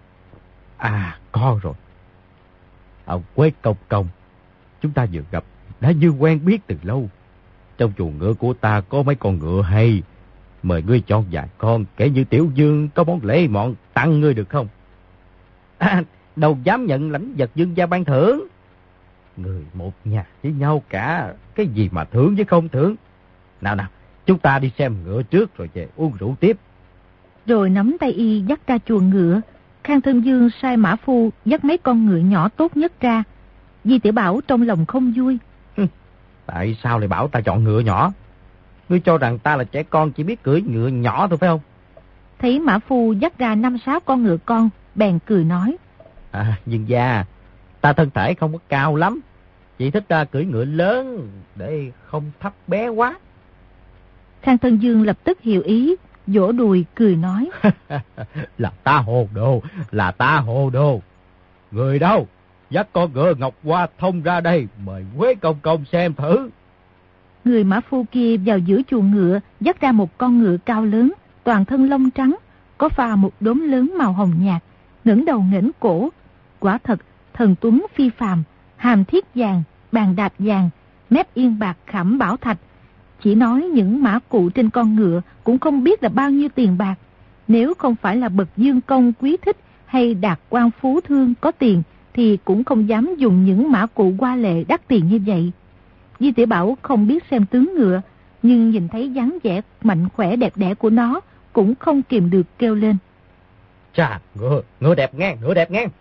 À, có rồi. Ông Quế Công Công, chúng ta vừa gặp, đã như quen biết từ lâu. Trong chuồng ngựa của ta có mấy con ngựa hay, mời ngươi chọn vài con, kể như Tiểu Dương có món lễ mọn tặng ngươi được không? À, đâu dám nhận lãnh vật Dương gia ban thưởng. Người một nhà với nhau cả, cái gì mà thưởng với không thưởng. Nào nào, chúng ta đi xem ngựa trước rồi về uống rượu tiếp. Rồi nắm tay y dắt ra chuồng ngựa. Khang Thân Dương sai mã phu dắt mấy con ngựa nhỏ tốt nhất ra. Di Tiểu Bảo trong lòng không vui. Tại sao lại bảo ta chọn ngựa nhỏ? Ngươi cho rằng ta là trẻ con chỉ biết cưỡi ngựa nhỏ thôi phải không? Thấy mã phu dắt ra năm sáu con ngựa con, bèn cười nói: À, Dương gia, ta thân thể không có cao lắm, chỉ thích ta cưỡi ngựa lớn để không thấp bé quá. Khang Thân Dương lập tức hiểu ý, vỗ đùi cười nói: Là ta hồ đồ, là ta hồ đồ. Người đâu? Dắt con ngựa Ngọc Hoa Thông ra đây, mời Quế Công Công xem thử. Người mã phu kia vào giữa chuồng ngựa, dắt ra một con ngựa cao lớn, toàn thân lông trắng, có pha một đốm lớn màu hồng nhạt, ngẩng đầu nghển cổ. Quả thật, thần tuấn phi phàm, hàm thiết vàng, bàn đạp vàng, mép yên bạc khảm bảo thạch. Chỉ nói những mã cụ trên con ngựa cũng không biết là bao nhiêu tiền bạc. Nếu không phải là bậc dương công quý thích hay đạt quan phú thương có tiền, thì cũng không dám dùng những mã cụ hoa lệ đắt tiền như vậy. Di Tiểu Bảo không biết xem tướng ngựa, nhưng nhìn thấy dáng vẻ mạnh khỏe đẹp đẽ của nó, cũng không kìm được kêu lên: Chà, ngựa, ngựa đẹp ngang, ngựa đẹp ngang.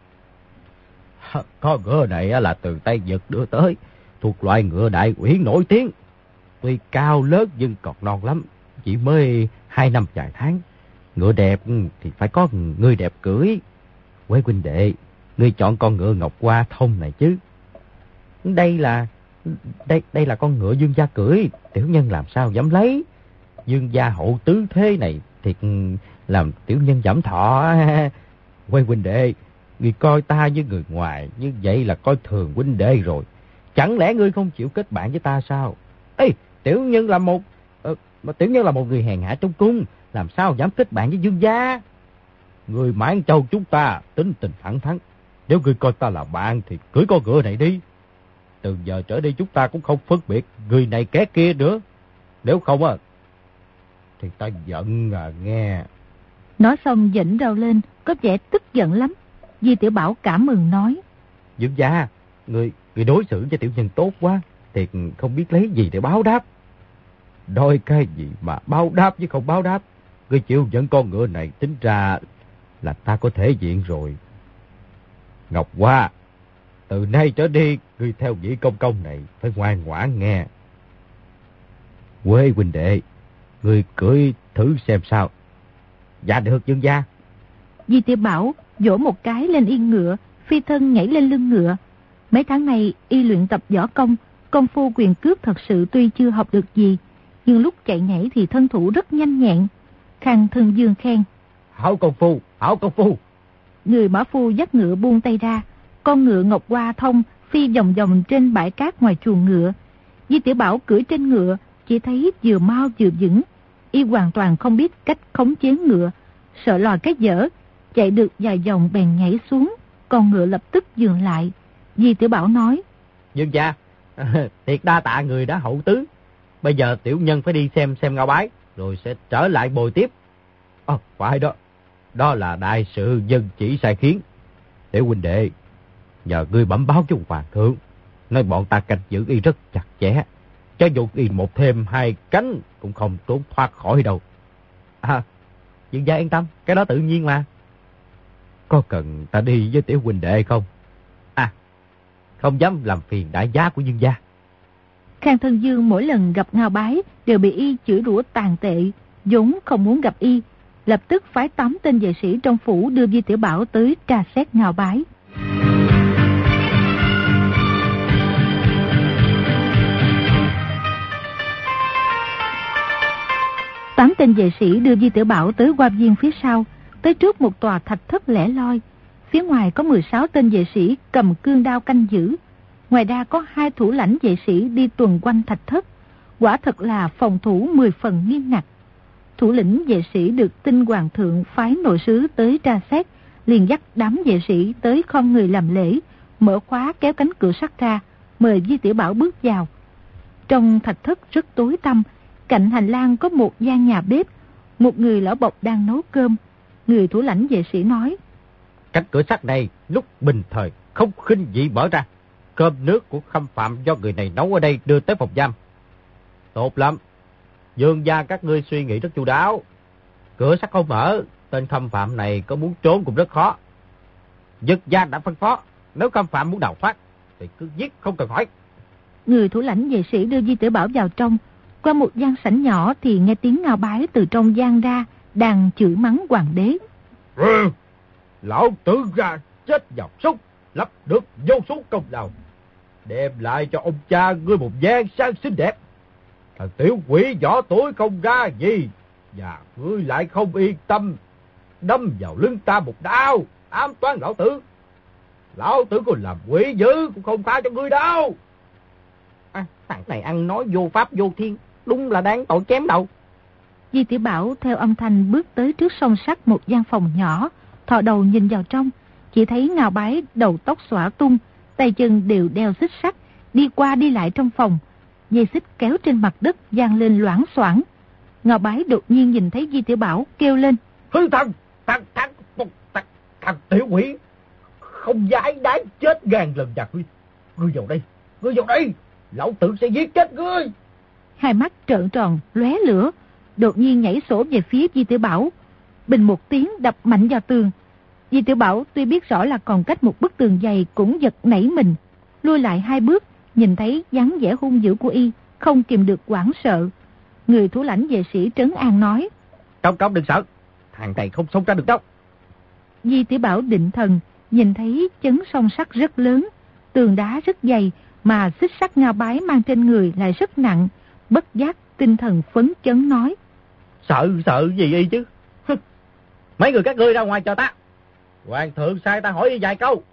Con ngựa này là từ Tây Nhật đưa tới, thuộc loại ngựa đại uyển nổi tiếng. Tuy cao lớn nhưng còn non lắm, chỉ mới hai năm vài tháng. Ngựa đẹp thì phải có người đẹp cưỡi. Quế huynh đệ, ngươi chọn con ngựa Ngọc Hoa Thông này chứ. Đây là đây đây là con ngựa Dương gia cưỡi, tiểu nhân làm sao dám lấy. Dương gia hậu tứ thế này thiệt làm tiểu nhân giảm thọ. Quế huynh đệ, ngươi coi ta với người ngoài như vậy là coi thường huynh đệ rồi. Chẳng lẽ ngươi không chịu kết bạn với ta sao? Ê, tiểu nhân là một uh, mà tiểu nhân là một người hèn hạ trong cung, làm sao dám kết bạn với Dương gia? Người Mãn Châu chúng ta tính tình thẳng thắn, nếu ngươi coi ta là bạn thì cưỡi con ngựa này đi. Từ giờ trở đi chúng ta cũng không phân biệt người này kẻ kia nữa. Nếu không á thì ta giận à nghe. Nói xong dĩnh rau lên, có vẻ tức giận lắm. Di Tiểu Bảo cảm mừng nói: Dương gia, người người đối xử cho tiểu nhân tốt quá, thiệt không biết lấy gì để báo đáp. Đôi cái gì mà báo đáp với không báo đáp. Ngươi chịu dẫn con ngựa này tính ra là ta có thể diện rồi. Ngọc Hoa, từ nay trở đi ngươi theo vị công công này phải ngoan ngoãn nghe. Quế huynh đệ, ngươi cưỡi thử xem sao. Dạ được Dương gia. Di Tiểu Bảo vỗ một cái lên yên ngựa, phi thân nhảy lên lưng ngựa. Mấy tháng nay y luyện tập võ công, công phu quyền cước thật sự tuy chưa học được gì, nhưng lúc chạy nhảy thì thân thủ rất nhanh nhẹn. Khang Thân Dương khen: Hảo công phu, hảo công phu. Người mã phu dắt ngựa buông tay ra, con ngựa ngọc hoa thông phi vòng vòng trên bãi cát ngoài chuồng ngựa. Di Tiểu Bảo cưỡi trên ngựa, chỉ thấy vừa mau vừa vững, y hoàn toàn không biết cách khống chế ngựa, sợ lòi cái dở, chạy được vài vòng bèn nhảy xuống, con ngựa lập tức dừng lại. Di Tiểu Bảo nói: Dương gia, thiệt đa tạ người đã hậu tứ. Bây giờ tiểu nhân phải đi xem xem Ngao Bái, rồi sẽ trở lại bồi tiếp. Ồ, phải đó, đó là đại sự dân chỉ sai khiến. Tiểu huynh đệ, nhờ ngươi bẩm báo cho hoàng thượng, nói bọn ta canh giữ y rất chặt chẽ, cho dù y một thêm hai cánh cũng không trốn thoát khỏi đâu. À, Dương gia yên tâm, cái đó tự nhiên mà. Có cần ta đi với tiểu huynh đệ không? À, không dám làm phiền đại giá của Dương gia. Khang Thân Dương mỗi lần gặp Ngao Bái đều bị y chửi rủa tàn tệ, vốn không muốn gặp y, lập tức phái tám tên vệ sĩ trong phủ đưa Di Tiểu Bảo tới tra xét Ngao Bái. Tám tên vệ sĩ đưa Di Tiểu Bảo tới hoa viên phía sau, tới trước một tòa thạch thất lẻ loi. Phía ngoài có mười sáu tên vệ sĩ cầm cương đao canh giữ. Ngoài ra có hai thủ lãnh vệ sĩ đi tuần quanh thạch thất. Quả thật là phòng thủ mười phần nghiêm ngặt. Thủ lĩnh vệ sĩ được tin hoàng thượng phái nội sứ tới tra xét, liền dắt đám vệ sĩ tới khom người làm lễ, mở khóa kéo cánh cửa sắt ra, mời Di Tiểu Bảo bước vào. Trong thạch thất rất tối tăm, cạnh hành lang có một gian nhà bếp, một người lão bộc đang nấu cơm. Người thủ lãnh vệ sĩ nói: Cánh cửa sắt này lúc bình thời không khinh dị mở ra, cơm nước của khâm phạm do người này nấu ở đây đưa tới phòng giam. Tốt lắm, Dương gia các ngươi suy nghĩ rất chu đáo. Cửa sắt không mở, tên khâm phạm này có muốn trốn cũng rất khó. Dực gia đã phân phó, nếu khâm phạm muốn đào thoát thì cứ giết không cần hỏi. Người thủ lãnh vệ sĩ đưa Di Tiểu Bảo vào trong. Qua một gian sảnh nhỏ thì nghe tiếng Ngao Bái từ trong gian ra, đang chửi mắng hoàng đế. Ừ, lão tử ra chết vào súc, lập được vô số công lao, đem lại cho ông cha ngươi một gian sang xinh đẹp. Thằng tiểu quỷ võ tuổi không ra gì, và ngươi lại không yên tâm, đâm vào lưng ta một đao, ám toán lão tử. Lão tử còn làm quỷ dữ cũng không tha cho ngươi đâu. À, thằng này ăn nói vô pháp vô thiên, đúng là đáng tội chém đầu. Di Tiểu Bảo theo âm thanh bước tới trước song sắt một gian phòng nhỏ, thò đầu nhìn vào trong, chỉ thấy Ngao Bái đầu tóc xõa tung, tay chân đều đeo xích sắt, đi qua đi lại trong phòng. Dây xích kéo trên mặt đất vang lên loảng xoảng. Ngao Bái đột nhiên nhìn thấy Di Tiểu Bảo kêu lên: Hư thằng, thằng, thằng, thằng, thằng tiểu quỷ, không dãi đáng chết ngàn lần và ngươi, ngươi vào đây, ngươi vào đây, lão tử sẽ giết chết ngươi. Hai mắt trợn tròn lóe lửa, đột nhiên nhảy sổ về phía Di Tiểu Bảo, bình một tiếng đập mạnh vào tường. Di Tiểu Bảo tuy biết rõ là còn cách một bức tường dày cũng giật nảy mình, lui lại hai bước, nhìn thấy dáng vẻ hung dữ của y, không kìm được hoảng sợ. Người thủ lãnh vệ sĩ trấn an nói: Công công đừng sợ, thằng này không xông ra được đâu. Di Tiểu Bảo định thần, nhìn thấy chấn song sắt rất lớn, tường đá rất dày, mà xích sắt Ngao Bái mang trên người lại rất nặng, bất giác tinh thần phấn chấn nói: Sợ sợ gì y chứ? Mấy người các ngươi ra ngoài cho ta, hoàng thượng sai ta hỏi y vài câu.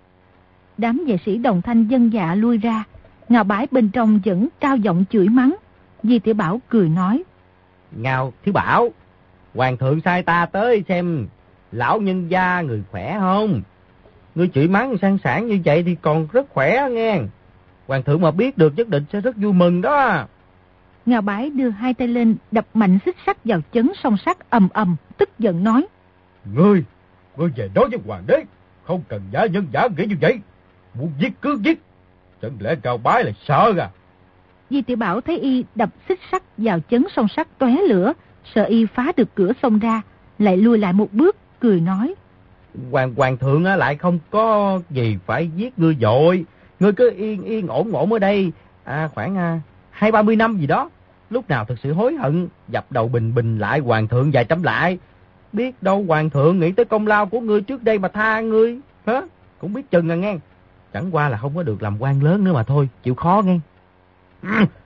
Đám vệ sĩ đồng thanh dân dạ lui ra. Ngao Bái bên trong vẫn cao giọng chửi mắng. Di Tiểu Bảo cười nói: Ngao Thiếu Bảo, hoàng thượng sai ta tới xem lão nhân gia người khỏe không? Ngươi chửi mắng sang sản như vậy thì còn rất khỏe nghe. Hoàng thượng mà biết được nhất định sẽ rất vui mừng đó. Ngao Bái đưa hai tay lên đập mạnh xích sắt vào chấn song sắt ầm ầm, tức giận nói: Ngươi, ngươi về nói với hoàng đế, không cần giả nhân giả nghĩa như vậy, muốn giết cứ giết, chẳng lẽ Ngao Bái lại sợ à? Di Tiểu Bảo thấy y đập xích sắt vào chấn song sắt tóe lửa, sợ y phá được cửa xông ra, lại lùi lại một bước, cười nói: Hoàng hoàng thượng lại không có gì phải giết ngươi vội, ngươi cứ yên yên ổn ổn ở đây, à, khoảng hai ba mươi năm gì đó, lúc nào thực sự hối hận, dập đầu bình bình lại hoàng thượng vài trăm lại, biết đâu hoàng thượng nghĩ tới công lao của ngươi trước đây mà tha ngươi, hả? Cũng biết chừng à nghe, chẳng qua là không có được làm quan lớn nữa mà thôi, chịu khó nghe.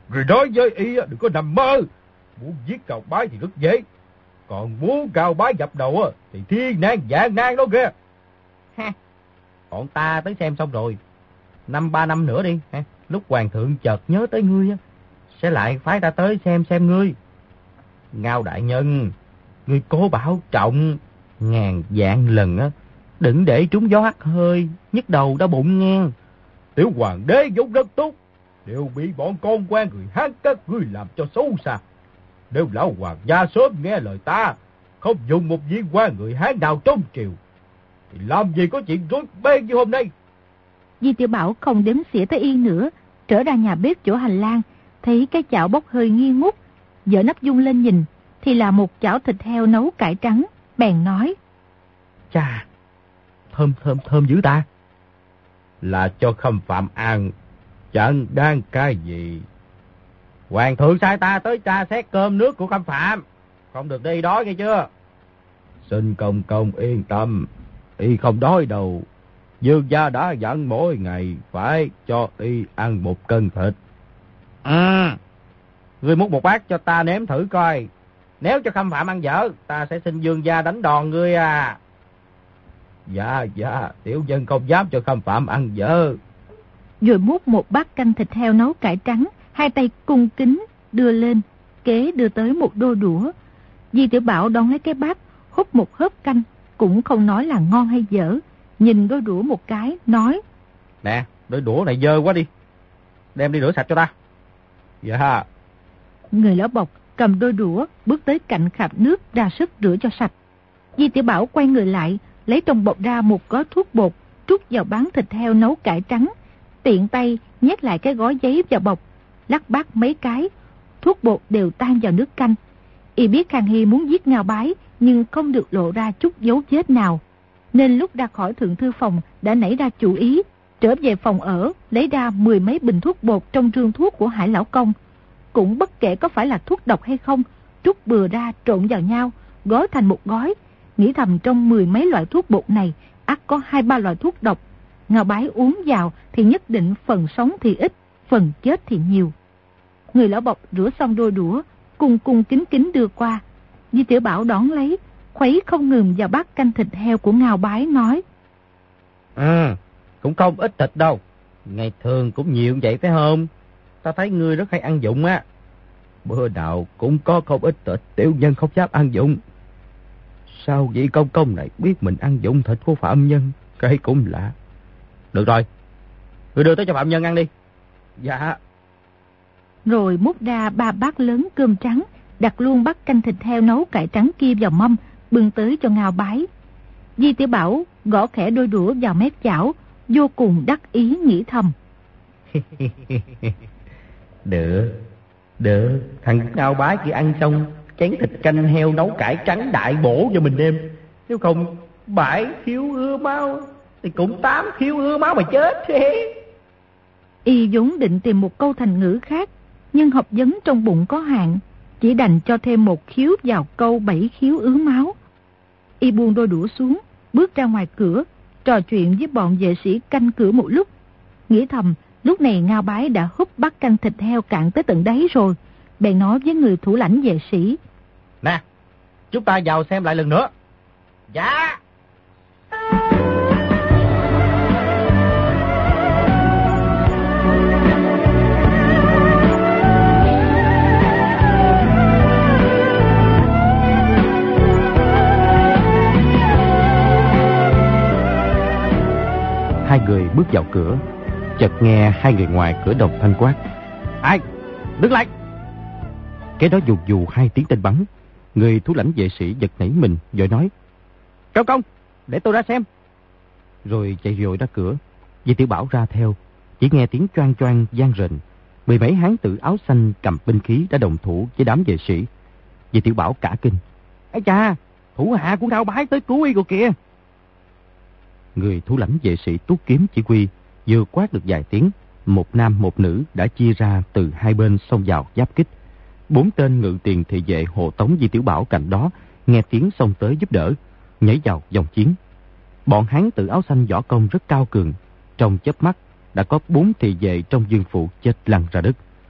Người nói với y đừng có nằm mơ. Muốn giết Cao Bái thì rất dễ. Còn muốn Cao Bái dập đầu thì thiên nan vạn nan đó kìa. Ha, bọn ta tới xem xong rồi. Năm ba năm nữa đi. Ha. Lúc hoàng thượng chợt nhớ tới ngươi sẽ lại phái ta tới xem xem ngươi. Ngao đại nhân, ngươi cố bảo trọng ngàn vạn lần á, đừng để trúng gió hắt hơi, nhức đầu đau bụng nghe. Tiểu hoàng đế vốn rất tốt, đều bị bọn con quan người Hán các ngươi làm cho xấu xa. Nếu lão hoàng gia sớm nghe lời ta, không dùng một viên quan người Hán nào trong triều, thì làm gì có chuyện rối beng như hôm nay. Di Tiểu Bảo không đếm xỉa tới y nữa, trở ra nhà bếp chỗ hành lang, thấy cái chảo bốc hơi nghi ngút, dở nắp dung lên nhìn, thì là một chảo thịt heo nấu cải trắng, bèn nói: Chà, thơm thơm thơm dữ ta. Là cho Khâm Phạm ăn, chẳng đang cái gì. Hoàng thượng sai ta tới tra xét cơm nước của Khâm Phạm, không được đi đói nghe chưa. Xin công công yên tâm, y không đói đâu. Dương gia đã dặn mỗi ngày phải cho y ăn một cân thịt. Ừ, ngươi múc một bát cho ta nếm thử coi. Nếu cho Khâm Phạm ăn dở, ta sẽ xin Dương gia đánh đòn ngươi à. Dạ, dạ, tiểu dân không dám cho Khâm Phạm ăn dở. Rồi múc một bát canh thịt heo nấu cải trắng, hai tay cung kính đưa lên, kế đưa tới một đôi đũa. Di Tiểu Bảo đón lấy cái bát, húp một hớp canh, cũng không nói là ngon hay dở, nhìn đôi đũa một cái, nói: Nè, đôi đũa này dơ quá đi, đem đi rửa sạch cho ta. Dạ. Người lão bộc cầm đôi đũa, bước tới cạnh khạp nước ra sức rửa cho sạch. Di Tiểu Bảo quay người lại, lấy trong bọc ra một gói thuốc bột, trút vào bán thịt heo nấu cải trắng, tiện tay nhét lại cái gói giấy vào bọc, lắc bát mấy cái, thuốc bột đều tan vào nước canh. Y biết Khang Hy muốn giết Ngao Bái, nhưng không được lộ ra chút dấu vết nào, nên lúc ra khỏi thượng thư phòng đã nảy ra chủ ý, trở về phòng ở, lấy ra mười mấy bình thuốc bột trong rương thuốc của Hải Lão Công. Cũng bất kể có phải là thuốc độc hay không, trút bừa ra trộn vào nhau, gói thành một gói, nghĩ thầm trong mười mấy loại thuốc bột này, ắt có hai ba loại thuốc độc. Ngao Bái uống vào thì nhất định phần sống thì ít, phần chết thì nhiều. Người lão bộc rửa xong đôi đũa, cung cung kính kính đưa qua. Di Tiểu Bảo đón lấy, khuấy không ngừng vào bát canh thịt heo của Ngao Bái, nói: Ừ, cũng không ít thịt đâu, ngày thường cũng nhiều vậy phải không? Ta thấy ngươi rất hay ăn dụng á. Bữa nào cũng có không ít thịt, tiểu nhân không dám ăn dụng. Sao vị công công này biết mình ăn dụng thịt của phạm nhân, cái cũng lạ. Được rồi, ngươi đưa tới cho phạm nhân ăn đi. Dạ. Rồi múc ra ba bát lớn cơm trắng, đặt luôn bát canh thịt heo nấu cải trắng kia vào mâm, bưng tới cho Ngao Bái. Di Tiểu Bảo gõ khẽ đôi đũa vào mép chảo, vô cùng đắc ý nghĩ thầm: Được, được, thằng Ngao Bái kia ăn xong chén thịt canh heo nấu cải trắng đại bổ cho mình đêm. Nếu không bảy khiếu ưa máu thì cũng tám khiếu ưa máu mà chết thế. Y vốn định tìm một câu thành ngữ khác, nhưng học vấn trong bụng có hạn, chỉ đành cho thêm một khiếu vào câu bảy khiếu ứ máu. Y buông đôi đũa xuống, bước ra ngoài cửa, trò chuyện với bọn vệ sĩ canh cửa một lúc, nghĩ thầm lúc này Ngao Bái đã húp bát canh thịt heo cạn tới tận đáy rồi, bèn nói với người thủ lãnh vệ sĩ: Nè, chúng ta vào xem lại lần nữa. Dạ. Hai người bước vào cửa, chợt nghe hai người ngoài cửa đồng thanh quát: Ai? Đứng lại! Cái đó dù dù hai tiếng tên bắn. Người thủ lãnh vệ sĩ giật nảy mình, vội nói: Cao công, để tôi ra xem. Rồi chạy vội ra cửa. Di Tiểu Bảo ra theo, chỉ nghe tiếng choang choang vang rền. Mười mấy hán tử áo xanh cầm binh khí đã đồng thủ với đám vệ sĩ. Di Tiểu Bảo cả kinh: Ây cha, thủ hạ của Ngao Bái tới cứu y rồi kìa. Người thủ lãnh vệ sĩ tuốt kiếm chỉ huy, vừa quát được vài tiếng, một nam một nữ đã chia ra từ hai bên xông vào giáp kích. Bốn tên ngự tiền thị vệ hộ tống Di Tiểu Bảo cạnh đó nghe tiếng xông tới giúp đỡ, nhảy vào dòng chiến. Bọn hán tử áo xanh võ công rất cao cường, trong chớp mắt đã có bốn thị vệ trong dương phụ chết lăn ra đất.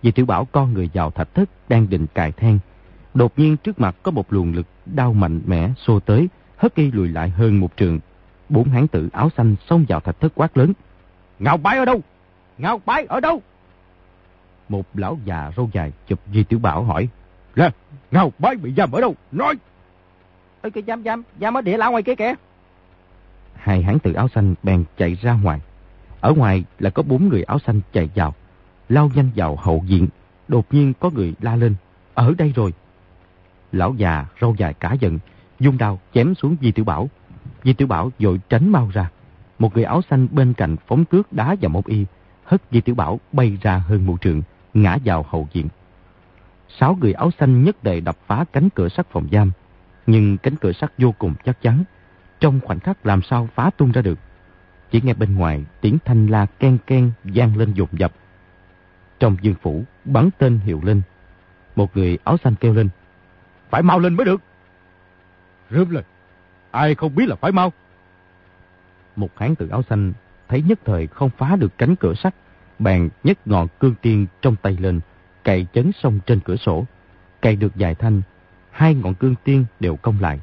Di Tiểu Bảo con người vào thạch thất đang định cài then. Đột nhiên trước mặt có một luồng lực đau mạnh mẽ xô tới, hất y lùi lại hơn một trượng. Bốn hán tử áo xanh xông vào thạch thất quát lớn: Ngao Bái ở đâu? Ngao Bái ở đâu? Một lão già râu dài chụp Di Tiểu Bảo hỏi: Là, Ngao Bái bị giam ở đâu? Nói! Ê, cái giam giam, giam ở địa lão ngoài kia kìa. Hai hán tử áo xanh bèn chạy ra ngoài. Ở ngoài là có bốn người áo xanh chạy vào, lao nhanh vào hậu viện. Đột nhiên có người la lên: Ở đây rồi! Lão già râu dài cả giận, dung đao chém xuống Di Tiểu Bảo. Di Tiểu Bảo vội tránh mau ra. Một người áo xanh bên cạnh phóng cước đá vào mông y, hất Di Tiểu Bảo bay ra hơn một trượng, ngã vào hậu viện. Sáu người áo xanh nhất tề đập phá cánh cửa sắt phòng giam, nhưng cánh cửa sắt vô cùng chắc chắn, trong khoảnh khắc làm sao phá tung ra được. Chỉ nghe bên ngoài tiếng thanh la ken ken vang lên dồn dập. Trong dương phủ bắn tên hiệu lên. Một người áo xanh kêu lên: Phải mau lên mới được! Rướm lên! Ai không biết là phải mau! Một hán tử áo xanh thấy nhất thời không phá được cánh cửa sắt, bèn nhấc ngọn cương tiên trong tay lên, cày chấn sông trên cửa sổ. Cày được vài thanh, hai ngọn cương tiên đều cong lại.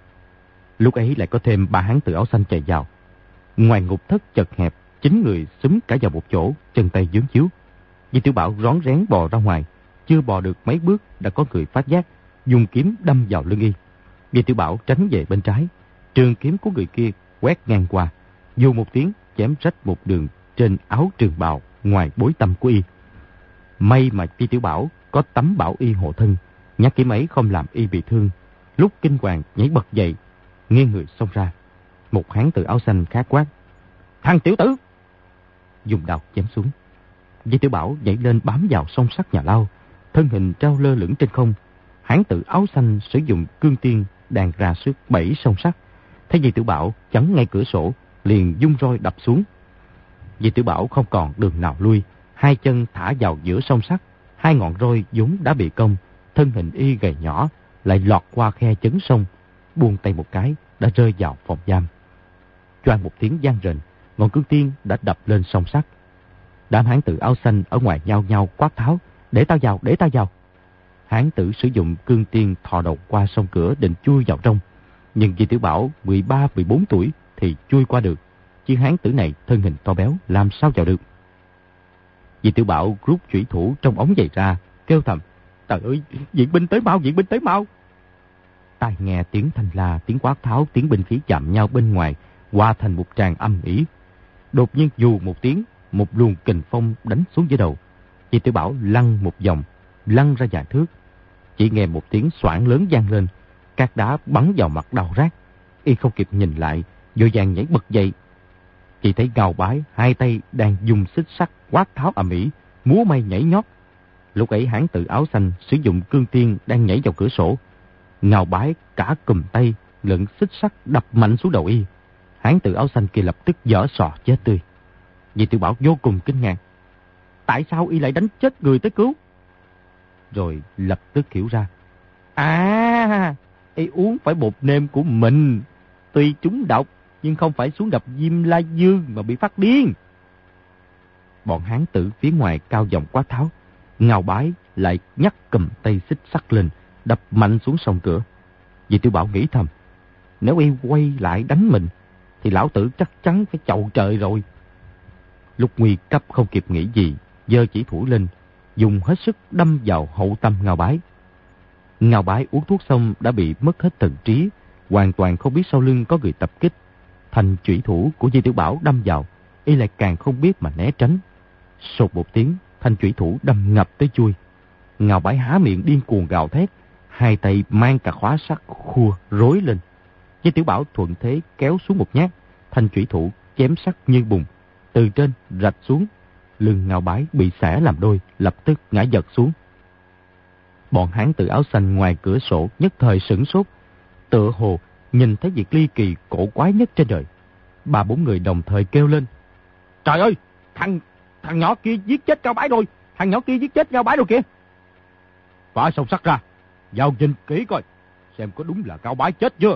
Lúc ấy lại có thêm ba hán tử áo xanh chạy vào. Ngoài ngục thất chật hẹp, chín người xúm cả vào một chỗ, chân tay vướng chiếu. Di Tiểu Bảo rón rén bò ra ngoài, chưa bò được mấy bước đã có người phát giác, dùng kiếm đâm vào lưng y. Di Tiểu Bảo tránh về bên trái, trường kiếm của người kia quét ngang qua, dù một tiếng chém rách một đường trên áo trường bào ngoài bối tâm của y. May mà Di Tiểu Bảo có tấm bảo y hộ thân, nhát kiếm ấy không làm y bị thương. Lúc kinh hoàng nhảy bật dậy, nghiêng người xông ra. Một hán tử áo xanh khát quát: Thằng tiểu tử! Dùng đao chém xuống. Di Tiểu Bảo nhảy lên bám vào song sắt nhà lao, thân hình trao lơ lửng trên không. Hán tử áo xanh sử dụng cương tiên đàn ra sức bảy song sắt, thấy Di Tiểu Bảo chắn ngay cửa sổ, liền dung roi đập xuống. Di Tiểu Bảo không còn đường nào lui, hai chân thả vào giữa song sắt, hai ngọn roi vốn đã bị cong, thân hình y gầy nhỏ lại lọt qua khe chấn sông, buông tay một cái đã rơi vào phòng giam. Choang một tiếng vang rền, ngọn cương tiên đã đập lên song sắt. Đám hán tử áo xanh ở ngoài nhao nhao quát tháo: Để tao vào, để tao vào! Hán tử sử dụng cương tiên thò đầu qua sông cửa định chui vào trong, nhưng Di Tiểu Bảo mười ba mười bốn tuổi thì chui qua được, chứ hán tử này thân hình to béo làm sao vào được. Di Tiểu Bảo rút chủy thủ trong ống giày ra, kêu thầm: Trời ơi, viện binh tới mau, viện binh tới mau! Tai nghe tiếng thanh la, tiếng quát tháo, tiếng binh khí chạm nhau bên ngoài, hòa thành một tràng âm ỉ. Đột nhiên dù một tiếng, một luồng kình phong đánh xuống giữa đầu. Di Tiểu Bảo lăn một vòng, lăn ra vài thước. Chỉ nghe một tiếng xoảng lớn vang lên, cát đá bắn vào mặt đau rát. Y không kịp nhìn lại, vội vàng nhảy bật dậy. Chỉ thấy Ngao Bái hai tay đang dùng xích sắt quát tháo ầm ĩ, múa may nhảy nhót. Lúc ấy hán tử áo xanh sử dụng cương tiên đang nhảy vào cửa sổ. Ngao Bái cả cùm tay lẫn xích sắt đập mạnh xuống đầu y. Hán tử áo xanh kia lập tức vỡ sọ chết tươi. Di Tiểu Bảo vô cùng kinh ngạc: Tại sao y lại đánh chết người tới cứu? Rồi lập tức hiểu ra: À, y uống phải bột nêm của mình. Tuy trúng độc, nhưng không phải xuống đập Diêm La Dương mà bị phát điên. Bọn hán tử phía ngoài cao giọng quát tháo. Ngao Bái lại nhắc cầm tay xích sắt lên, đập mạnh xuống sông cửa. Di Tiểu Bảo nghĩ thầm: Nếu y quay lại đánh mình, thì lão tử chắc chắn phải chầu trời rồi. Lúc nguy cấp không kịp nghĩ gì, giơ chỉ thủ lên, dùng hết sức đâm vào hậu tâm Ngao Bái. Ngao Bái uống thuốc xong đã bị mất hết thần trí, hoàn toàn không biết sau lưng có người tập kích. Thành chủy thủ của Di Tiểu Bảo đâm vào, y lại càng không biết mà né tránh. Sột một tiếng, thanh chủy thủ đâm ngập tới chui. Ngao Bái há miệng điên cuồng gào thét, hai tay mang cả khóa sắt khua rối lên. Di Tiểu Bảo thuận thế kéo xuống một nhát, thanh chủy thủ chém sắt như bùn, từ trên rạch xuống. Lưng Ngao Bái bị xẻ làm đôi, lập tức ngã giật xuống. Bọn hán tử áo xanh ngoài cửa sổ nhất thời sửng sốt, tựa hồ nhìn thấy việc ly kỳ cổ quái nhất trên đời. Ba bốn người đồng thời kêu lên: Trời ơi, thằng thằng nhỏ kia giết chết Ngao Bái rồi, thằng nhỏ kia giết chết Ngao Bái rồi kìa! Phá song sắt ra, vào nhìn kỹ coi, xem có đúng là Ngao Bái chết chưa.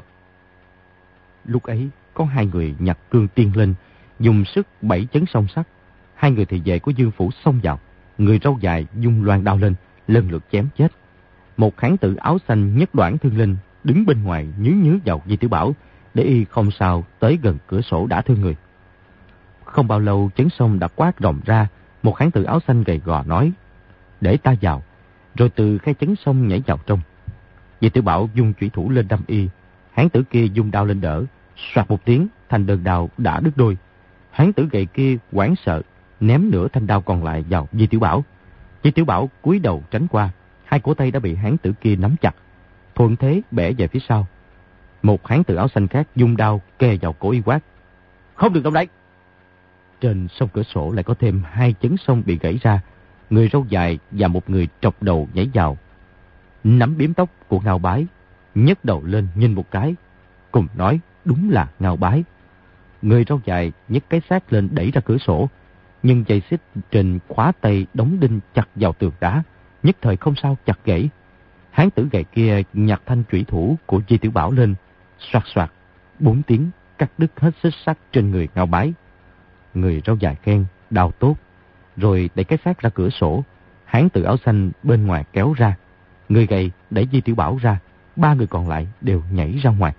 Lúc ấy có hai người nhặt cương tiên lên, dùng sức bảy chấn song sắt. Hai người thì vệ của Dương Phủ xông vào, Người râu dài dung loan đao lên, lần lượt chém chết. Một hán tử áo xanh nhất đoạn thương linh đứng bên ngoài nhứ nhứ vào Di Tiểu Bảo, để y không sao tới gần cửa sổ đã thương người. Không bao lâu chấn sông đã quát rộng ra, một hán tử áo xanh gầy gò nói: "Để ta vào." Rồi từ khe chấn sông nhảy vào trong. Di Tiểu Bảo dung chủy thủ lên đâm y, hán tử kia dung đao lên đỡ, soạt một tiếng, thanh đơn đao đã đứt đôi. Hán tử gầy kia hoảng sợ, ném nửa thanh đao còn lại vào Di Tiểu Bảo. Di Tiểu Bảo cúi đầu tránh qua, hai cổ tay đã bị hán tử kia nắm chặt, thuận thế bẻ về phía sau. Một hán tử áo xanh khác dung đao kề vào cổ y quát: "Không được động đậy!" Trên sông cửa sổ lại có thêm hai chấn sông bị gãy ra, người râu dài và một người trọc đầu nhảy vào, nắm biếm tóc của Ngao Bái, nhấc đầu lên nhìn một cái, cùng nói đúng là Ngao Bái. Người râu dài nhấc cái xác lên đẩy ra cửa sổ, nhưng dây xích trên khóa tay đóng đinh chặt vào tường đá, nhất thời không sao chặt gãy. Hán tử gầy kia nhặt thanh chủy thủ của Di Tiểu Bảo lên, soạt soạt bốn tiếng cắt đứt hết xích sắt trên người Ngao Bái. Người râu dài khen đao tốt, rồi đẩy cái xác ra cửa sổ. Hán tử áo xanh bên ngoài kéo ra, người gầy đẩy Di Tiểu Bảo ra, ba người còn lại đều nhảy ra ngoài.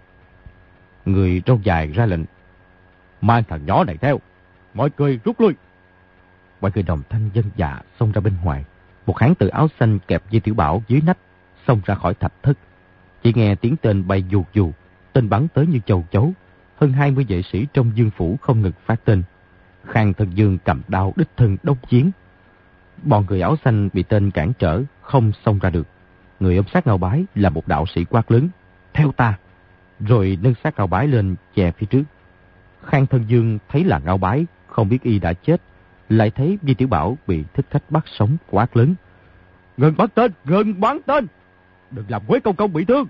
Người râu dài ra lệnh: "Mang thằng nhỏ này theo, mọi người rút lui." Mọi người đồng thanh dân dạ xông ra bên ngoài. Một hán tử áo xanh kẹp Di Tiểu Bảo dưới nách, xông ra khỏi thạch thất. Chỉ nghe tiếng tên bay dù dù, tên bắn tới như châu chấu. Hơn hai mươi vệ sĩ trong Dương phủ không ngừng phát tên. Khang Thân Dương cầm đao đích thân đốc chiến. Bọn người áo xanh bị tên cản trở, không xông ra được. Người ôm xác Ngao Bái là một đạo sĩ quát lớn: "Theo ta!" Rồi nâng xác Ngao Bái lên che phía trước. Khang Thân Dương thấy là Ngao Bái, không biết y đã chết, lại thấy Di Tiểu Bảo bị thích khách bắt sống, quát lớn: "Ngừng bắn tên, ngừng bắn tên, đừng làm Quế công công bị thương."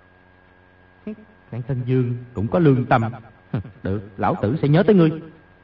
Khang Thân Dương cũng có lương tâm. "Được, lão tử sẽ nhớ tới ngươi."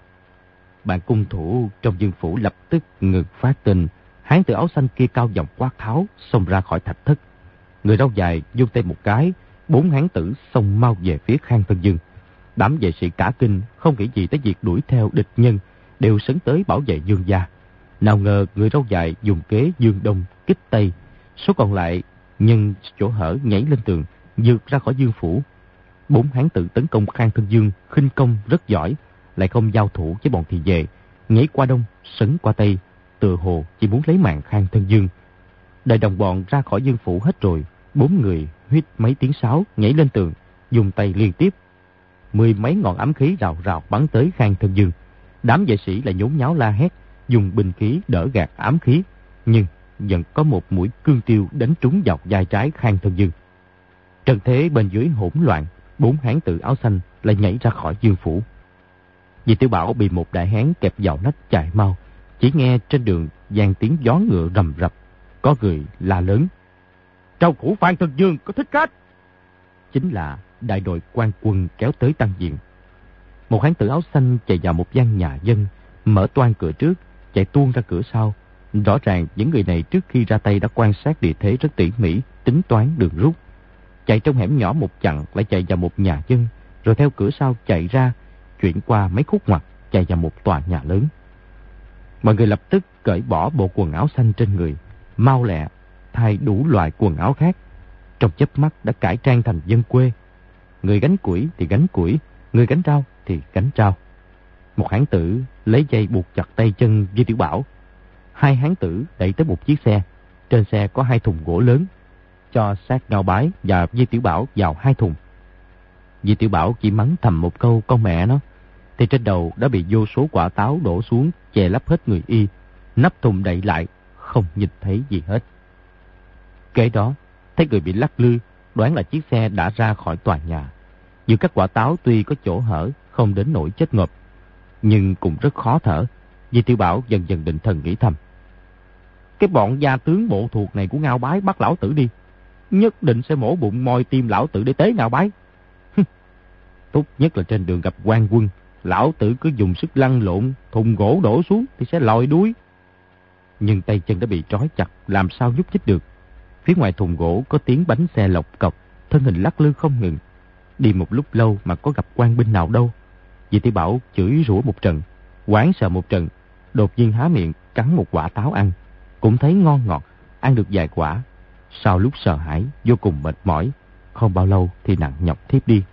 Bạn cung thủ trong Dương phủ lập tức ngừng phát tên. Hán tử áo xanh kia cao giọng quát tháo, xông ra khỏi thạch thất. Người râu dài vung tay một cái, bốn hán tử xông mau về phía Khang Thân Dương. Đám vệ sĩ cả kinh, không nghĩ gì tới việc đuổi theo địch nhân, đều sấn tới bảo vệ Dương gia. Nào ngờ người râu dài dùng kế Dương đông kích tây, số còn lại nhân chỗ hở nhảy lên tường, vượt ra khỏi Dương phủ. Bốn hán tử tấn công Khang Thân Dương khinh công rất giỏi, lại không giao thủ với bọn thị vệ, nhảy qua đông sấn qua tây, tựa hồ chỉ muốn lấy mạng Khang Thân Dương. Đợi đồng bọn ra khỏi Dương phủ hết rồi, bốn người huýt mấy tiếng sáo nhảy lên tường, dùng tay liên tiếp. Mười mấy ngọn ám khí rào rào bắn tới Khang Thân Dương. Đám vệ sĩ lại nhốn nháo la hét, dùng binh khí đỡ gạt ám khí, nhưng vẫn có một mũi cương tiêu đánh trúng vào vai trái Khang Thân Dương. Trận thế bên dưới hỗn loạn, bốn hán tử áo xanh lại nhảy ra khỏi Dương phủ. Di Tiểu Bảo bị một đại hán kẹp vào nách chạy mau, chỉ nghe trên đường vang tiếng gió ngựa rầm rập, có người la lớn: "Trong phủ Phan Thân Dương có thích khách!" Chính là đại đội quan quân kéo tới tăng diện. Một hán tử áo xanh chạy vào một gian nhà dân, mở toang cửa trước, chạy tuôn ra cửa sau. Rõ ràng những người này trước khi ra tay đã quan sát địa thế rất tỉ mỉ, tính toán đường rút. Chạy trong hẻm nhỏ một chặng lại chạy vào một nhà dân, rồi theo cửa sau chạy ra, chuyển qua mấy khúc ngoặt, chạy vào một tòa nhà lớn. Mọi người lập tức cởi bỏ bộ quần áo xanh trên người, mau lẹ thay đủ loại quần áo khác. Trong chớp mắt đã cải trang thành dân quê. Người gánh củi thì gánh củi, người gánh rau thì gánh rau. Một hán tử lấy dây buộc chặt tay chân Di Tiểu Bảo. Hai hán tử đẩy tới một chiếc xe. Trên xe có hai thùng gỗ lớn, cho xác Ngao Bái và Di Tiểu Bảo vào hai thùng. Di Tiểu Bảo chỉ mắng thầm một câu con mẹ nó, thì trên đầu đã bị vô số quả táo đổ xuống, che lấp hết người y. Nắp thùng đậy lại, không nhìn thấy gì hết. Kế đó, thấy người bị lắc lư, đoán là chiếc xe đã ra khỏi tòa nhà. Giữa các quả táo tuy có chỗ hở, không đến nỗi chết ngộp, nhưng cũng rất khó thở. Di Tiểu Bảo dần dần định thần nghĩ thầm: cái bọn gia tướng bộ thuộc này của Ngao Bái bắt lão tử đi, nhất định sẽ mổ bụng moi tim lão tử để tế Ngao Bái. Tốt nhất là trên đường gặp quan quân, lão tử cứ dùng sức lăn lộn, thùng gỗ đổ xuống thì sẽ lòi đuối. Nhưng tay chân đã bị trói chặt, làm sao nhúc nhích được. Phía ngoài thùng gỗ có tiếng bánh xe lộc cọc, thân hình lắc lư không ngừng. Đi một lúc lâu mà có gặp quan binh nào đâu. Di Tiểu Bảo chửi rủa một trận, hoảng sợ một trận, đột nhiên há miệng cắn một quả táo ăn, cũng thấy ngon ngọt, ăn được vài quả. Sau lúc sợ hãi, vô cùng mệt mỏi, không bao lâu thì nặng nhọc thiếp đi.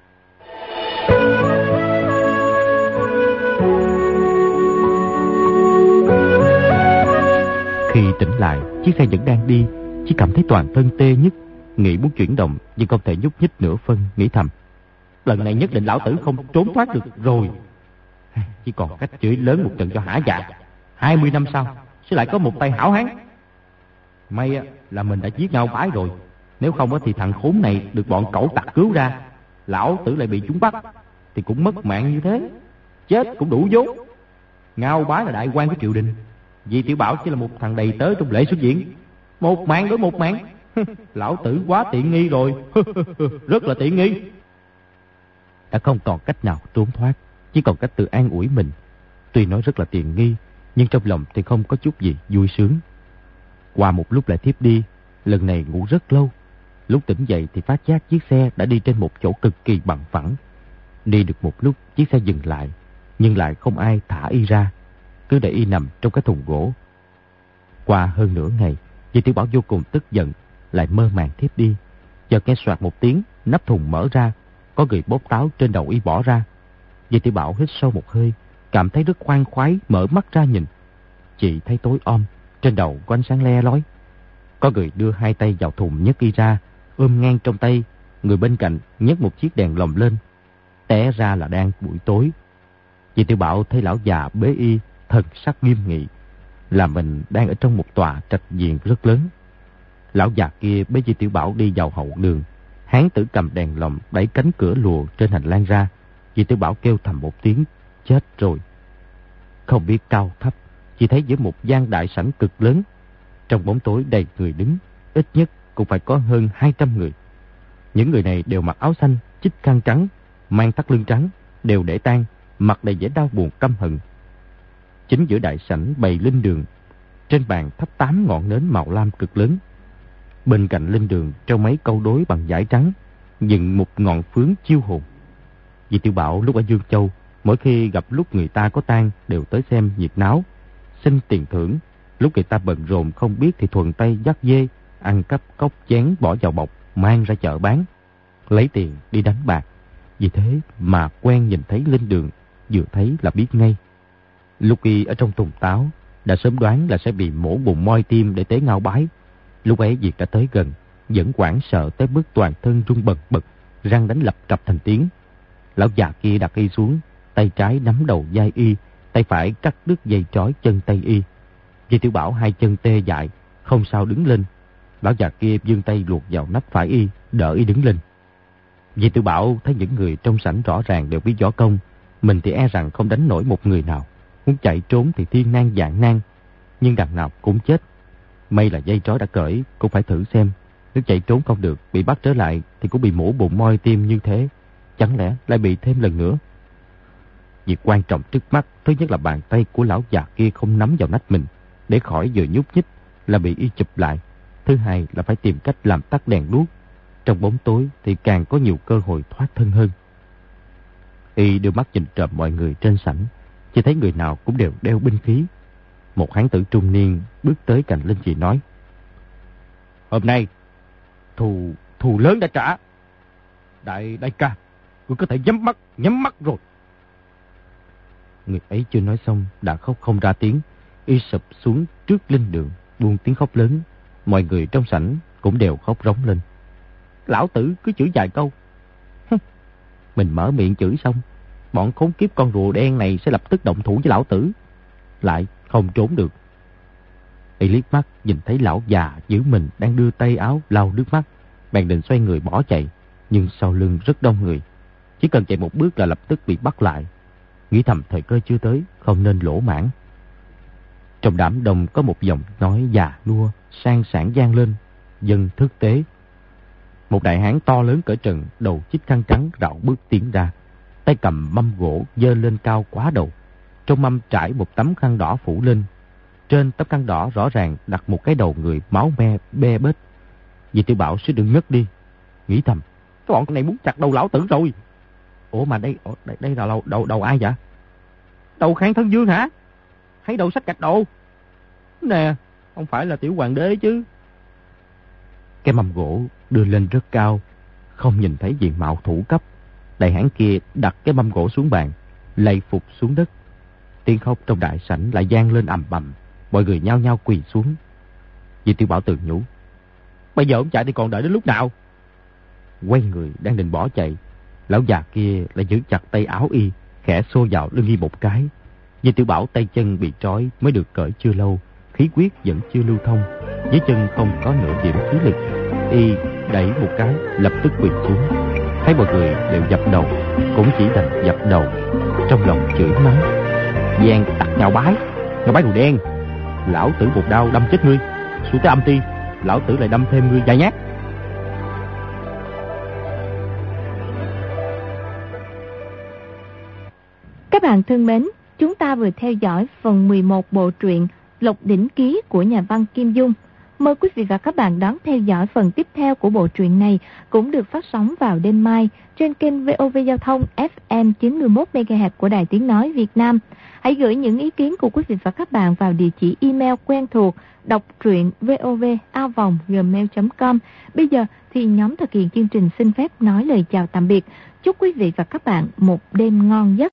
Khi tỉnh lại, chiếc xe vẫn đang đi, chỉ cảm thấy toàn thân tê nhức, nghĩ muốn chuyển động nhưng không thể nhúc nhích nửa phân, nghĩ thầm: lần này nhất định lão tử không trốn thoát được rồi. Chỉ còn cách chửi lớn một trận cho hả dạ. Hai mươi năm sau sẽ lại có một tay hảo hán. May là mình đã giết Ngao Bái rồi, nếu không thì thằng khốn này được bọn cẩu tặc cứu ra, lão tử lại bị chúng bắt thì cũng mất mạng như thế, chết cũng đủ vốn. Ngao Bái là đại quan của triều đình, Di Tiểu Bảo chỉ là một thằng đầy tớ trong lễ xuất diễn. Một mạng đối một mạng, lão tử quá tiện nghi rồi. Rất là tiện nghi. Đã không còn cách nào trốn thoát, chỉ còn cách tự an ủi mình. Tuy nói rất là tiện nghi, nhưng trong lòng thì không có chút gì vui sướng. Qua một lúc lại thiếp đi, lần này ngủ rất lâu. Lúc tỉnh dậy thì phát giác chiếc xe đã đi trên một chỗ cực kỳ bằng phẳng. Đi được một lúc, chiếc xe dừng lại, nhưng lại không ai thả y ra, cứ để y nằm trong cái thùng gỗ. Qua hơn nửa ngày, Di Tiểu Bảo vô cùng tức giận, lại mơ màng thiếp đi. Chợt nghe soạt một tiếng, nắp thùng mở ra, có người bóp táo trên đầu y bỏ ra. Di Tiểu Bảo hít sâu một hơi, cảm thấy rất khoan khoái, mở mắt ra nhìn. Chỉ thấy tối om, trên đầu có ánh sáng le lói. Có người đưa hai tay vào thùng nhấc y ra, ôm ngang trong tay. Người bên cạnh nhấc một chiếc đèn lồng lên. Té ra là đang buổi tối. Di Tiểu Bảo thấy lão già bế y, thần sắc nghiêm nghị, là mình đang ở trong một tòa trạch viện rất lớn. Lão già kia bế Di Tiểu Bảo đi vào hậu đường. Hán tử cầm đèn lồng đẩy cánh cửa lùa trên hành lang ra. Di Tiểu Bảo kêu thầm một tiếng, chết rồi. Không biết cao thấp, chỉ thấy giữa một gian đại sảnh cực lớn, trong bóng tối đầy người đứng, ít nhất cũng phải có hơn hai trăm người. Những người này đều mặc áo xanh, chích khăn trắng, mang thắt lưng trắng, đều để tang, mặt đầy vẻ đau buồn căm hận. Chính giữa đại sảnh bày linh đường, trên bàn thắp tám ngọn nến màu lam cực lớn. Bên cạnh linh đường treo mấy câu đối bằng vải trắng, dựng một ngọn phướng chiêu hồn. Di Tiểu Bảo lúc ở Dương Châu, mỗi khi gặp lúc người ta có tang đều tới xem nhiệt náo, xin tiền thưởng. Lúc người ta bận rộn không biết thì thuần tay dắt dê, ăn cắp cốc chén bỏ vào bọc, mang ra chợ bán, lấy tiền đi đánh bạc. Vì thế mà quen nhìn thấy linh đường, vừa thấy là biết ngay. Lúc y ở trong thùng táo, đã sớm đoán là sẽ bị mổ bụng moi tim để tế Ngao Bái. Lúc ấy việc đã tới gần, vẫn hoảng sợ tới mức toàn thân run bần bật, răng đánh lập cập thành tiếng. Lão già kia đặt y xuống, tay trái nắm đầu vai y, tay phải cắt đứt dây trói chân tay y. Di Tiểu Bảo hai chân tê dại, không sao đứng lên. Lão già kia giương tay luộc vào nách phải y, đỡ y đứng lên. Di Tiểu Bảo thấy những người trong sảnh rõ ràng đều biết võ công, mình thì e rằng không đánh nổi một người nào. Muốn chạy trốn thì thiên nan vạn nan, nhưng đằng nào cũng chết. May là dây trói đã cởi, cũng phải thử xem. Nếu chạy trốn không được, bị bắt trở lại thì cũng bị mổ bụng moi tim như thế. Chẳng lẽ lại bị thêm lần nữa? Việc quan trọng trước mắt, thứ nhất là bàn tay của lão già kia không nắm vào nách mình, để khỏi vừa nhúc nhích là bị y chụp lại. Thứ hai là phải tìm cách làm tắt đèn đuốc. Trong bóng tối thì càng có nhiều cơ hội thoát thân hơn. Y đưa mắt nhìn trộm mọi người trên sảnh, chỉ thấy người nào cũng đều đeo binh khí. Một hán tử trung niên bước tới cạnh Linh Dị nói: hôm nay thù thù lớn đã trả. Đại đại ca, ngươi có thể nhắm mắt nhắm mắt rồi. Người ấy chưa nói xong đã khóc không ra tiếng. Y sụp xuống trước linh đường, buông tiếng khóc lớn. Mọi người trong sảnh cũng đều khóc rống lên. Lão tử cứ chửi vài câu, mình mở miệng chửi xong, bọn khốn kiếp con rùa đen này sẽ lập tức động thủ với lão tử, lại không trốn được. Y liếc mắt nhìn thấy lão già giữ mình đang đưa tay áo lau nước mắt, bèn định xoay người bỏ chạy, nhưng sau lưng rất đông người, chỉ cần chạy một bước là lập tức bị bắt lại. Nghĩ thầm thời cơ chưa tới, không nên lỗ mãn. Trong đám đông có một giọng nói già nua sang sảng vang lên: dân thức tế. Một đại hán to lớn cỡ trần, đầu chích khăn trắng rảo bước tiến ra, tay cầm mâm gỗ giơ lên cao quá đầu. Trong mâm trải một tấm khăn đỏ phủ lên. Trên tấm khăn đỏ rõ ràng đặt một cái đầu người máu me be bết. Di Tiểu Bảo suýt đừng ngất đi, nghĩ thầm: cái bọn này muốn chặt đầu lão tử rồi. Ủa mà đây đây, đây là đầu, đầu đầu ai vậy? Đầu Khang Thân Dương hả? Hay đầu sách gạch đồ? Nè, không phải là tiểu hoàng đế chứ. Cái mâm gỗ đưa lên rất cao, không nhìn thấy diện mạo thủ cấp. Đại hán kia đặt cái mâm gỗ xuống bàn, lạy phục xuống đất. Tiếng khóc trong đại sảnh lại vang lên ầm ầm, mọi người nhao nhao quỳ xuống. Di Tiểu Bảo tự nhủ, bây giờ ông chạy thì còn đợi đến lúc nào? Quay người đang định bỏ chạy, lão già kia lại giữ chặt tay áo y, khẽ xô vào lưng y một cái. Di Tiểu Bảo tay chân bị trói mới được cởi chưa lâu, khí huyết vẫn chưa lưu thông, dưới chân không có nửa điểm khí lực. Y đẩy một cái lập tức quỳ xuống. Thấy mọi người đều dập đầu, cũng chỉ đành dập đầu, trong lòng chửi mắng: Giang tặc nhào bái, nhào bái đồ đen, lão tử một đao đâm chết ngươi, xuống tới âm ti, lão tử lại đâm thêm ngươi vài nhát. Các bạn thân mến, chúng ta vừa theo dõi phần mười một bộ truyện Lộc Đỉnh Ký của nhà văn Kim Dung. Mời quý vị và các bạn đón theo dõi phần tiếp theo của bộ truyện này, cũng được phát sóng vào đêm mai trên kênh vê o vê Giao thông ép em chín mươi mốt mê ga héc của Đài Tiếng Nói Việt Nam. Hãy gửi những ý kiến của quý vị và các bạn vào địa chỉ email quen thuộc đọc truyện vov a vòng gmail chấm com. Bây giờ thì nhóm thực hiện chương trình xin phép nói lời chào tạm biệt. Chúc quý vị và các bạn một đêm ngon giấc.